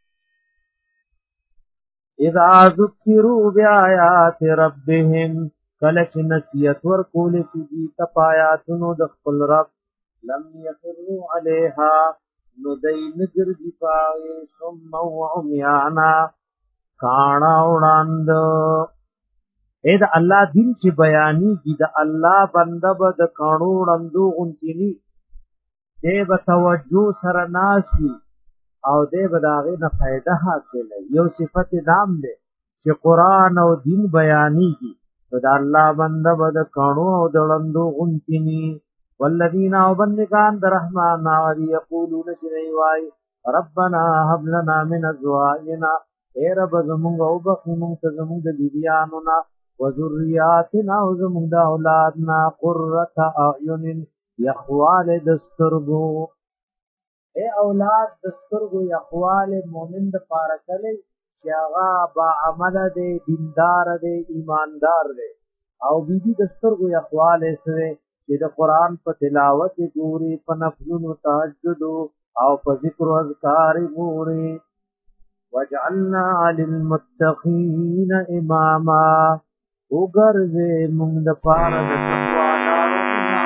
S1: اذا ذکروا بیاات ربهم کله چې نصیحت ورکول شي د پایاتونو د خپل رب لم يخروا عليها نو دای نګر دی پای ثم وعميانا کانا وړاند اې د الله دین چې بیانی کی د الله بنده به د کانو وړاندو غونتینی دې به توجه سره ناشي او دې به داغه نه فائدہ حاصل یو صفت نام دې چې قران او دین بیانی کی د الله بنده به د کانو او د وړاندو غونتینی والذین او بندگان در رحمان او یقولون شریوای ربنا هب لنا من ازواجنا اے رب زمونږ او بخې مونږ ته زمونږ د بیبیانو نه و ذریاتنا او زمونږ د اولادنا قرة اعین یخوال دسترګو اے اولاد دسترګو یخوال مومن د پاره کلی چې هغه با عمل دی دیندار دی ایماندار دی او بیبي دسترګو یخوال سره چې د قران په تلاوت ګوري په نفلونو تهجد او په ذکر او اذکار ګوري وجعلنا للمتقین اماما وګرځې موږ د پاره د تقوادارو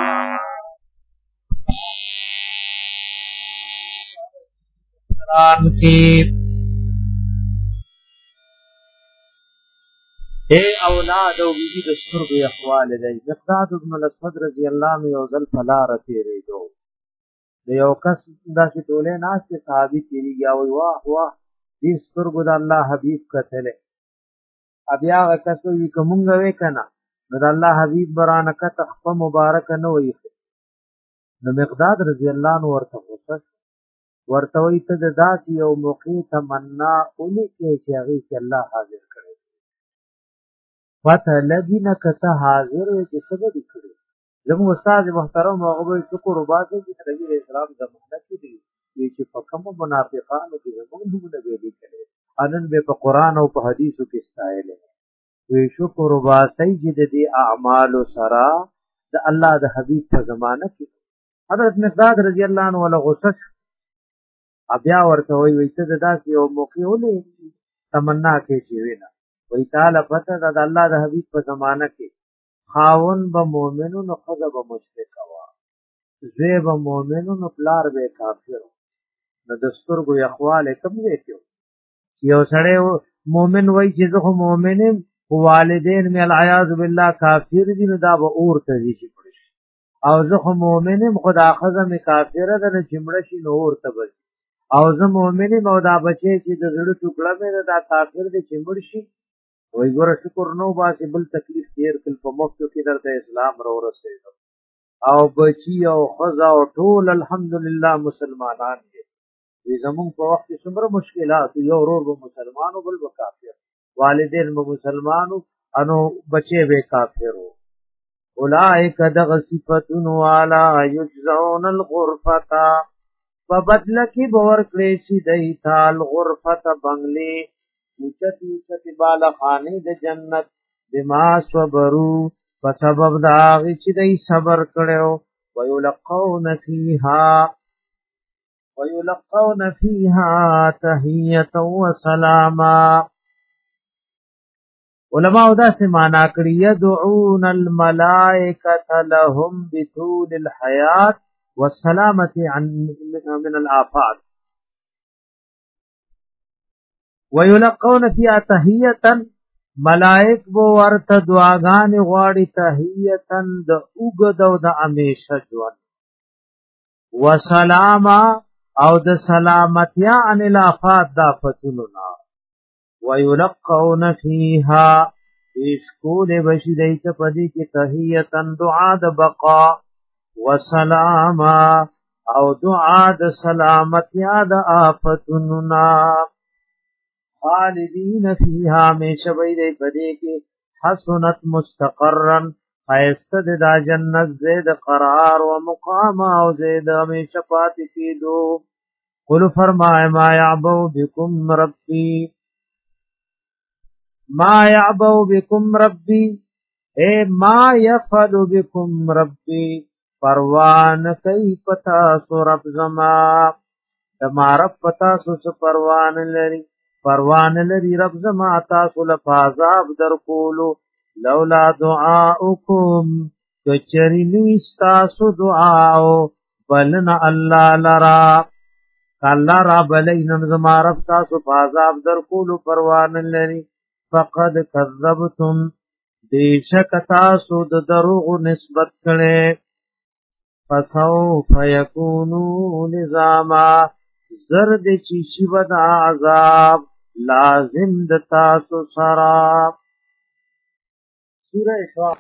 S1: قرآن کې اے اولاد او بیبي د سترګو احوال دی مقداد ابن الاسود رضی الله عنه یو ځل فلار تیرېدو د یو کس داسې ټولې ناس چې صحابي تیریږي او واه واه دې سترګو د الله حبیب کتلې بیا هغه کس وی کومنګ وې کنه نو د الله حبیب برانه کته خپ مبارک نه وي نو مقداد رضی الله عنه ورته وکړ ورته وی ته د داسې یو موقع تمنا اونې کې چې هغه کې الله حاضر کړي پته لګی نه کته حاضر چې سبب کړي زموږ استاد محترم هغه شکر وباسي چې نبی اسلام زمانه کې دي چې په کوم منافقانو کې زموږ دغه ویلي کړي انن به په قران او په حدیثو کې استایل وي شکر وباسي چې د دې اعمال سره د الله د حبیب په زمانه کې حضرت مقداد رضی الله عنه له غصه بیا ورته وی وي ته داسې یو موقع ولې تمنا کې چې وینا وی تعالی پته د الله د حبیب په زمانہ کې خاون به مؤمنو نو خزه به مشرک وا زوی به مؤمنو نو پلار به کافر نو دستور کو اخوال کم دی کیو یو سړی مؤمن وای چې زه مؤمنم والدین می العیاذ بالله کافر دي نو دا به اور ته دي شي او زه مؤمنم خدا خزه می کافر ده نه چمړه شي نو اور ته بس او زه مؤمنم او دا بچی چې د زړه ټوکړه مې دا کافر دي چمړ شي وای ګوره شکر نو باسي بل تکلیف تیر کل په مفتو کې درته اسلام را ورسېږي او بچی او خزا او ټول الحمدلله مسلمانان دي وی زمون په وخت کې څومره مشکلات یو ورور به مسلمانو بل به کافر والدین به مسلمانو انو بچي به کافرو اولئک دغ صفاتن والا یجزون الغرفه فبدل کی باور کړی شي دایته الغرفه بنگلي اوچت اوچت بالا خانه د جنت بما صبرو په سبب دا چې دای صبر کړو ويلقون فیها ويلقون فيها تحيه وسلاما علماء دا سے معنی کړی يدعون الملائکه لهم بطول الحیات والسلامه عن من الآفات ويلقون فيها تحيه ملائک بو ورته دعاګانې غواړي تحيه د اوګدو د امیشه ژوند وسلاما او د سلامتیا ان الافات دا فتننا ويلقون فيها اسکول بشی دیت پدی کی تحیتا دعا د بقا وسلاما او دعا د سلامتیا د آفتننا خالدین فیها میں شبی دی پدی کی حسنت مستقرا خیستد دا جنت زید قرار و مقام او زید ہمیشہ پاتی کی دو قل فرمائے ما یعبو بکم ربی ما یعبو بکم ربی اے ما یفعل بکم ربی پروان کئی پتا سو رب زما دما رب پتا سو سو پروان لری پروان لری رب زما تاسو لفاظاب در کولو لولا دعاؤکم کچری نیستاسو دعاؤ بلنا اللہ لرا کاللہ را بلینن زما رب تاسو فاظاب در کولو پروان لری فقد کذبتم دیشک تاسو د دروغ نسبت کړي فسوف یکونو لزاما زرد چی شی ودا عذاب لازم د تاسو سرا سورہ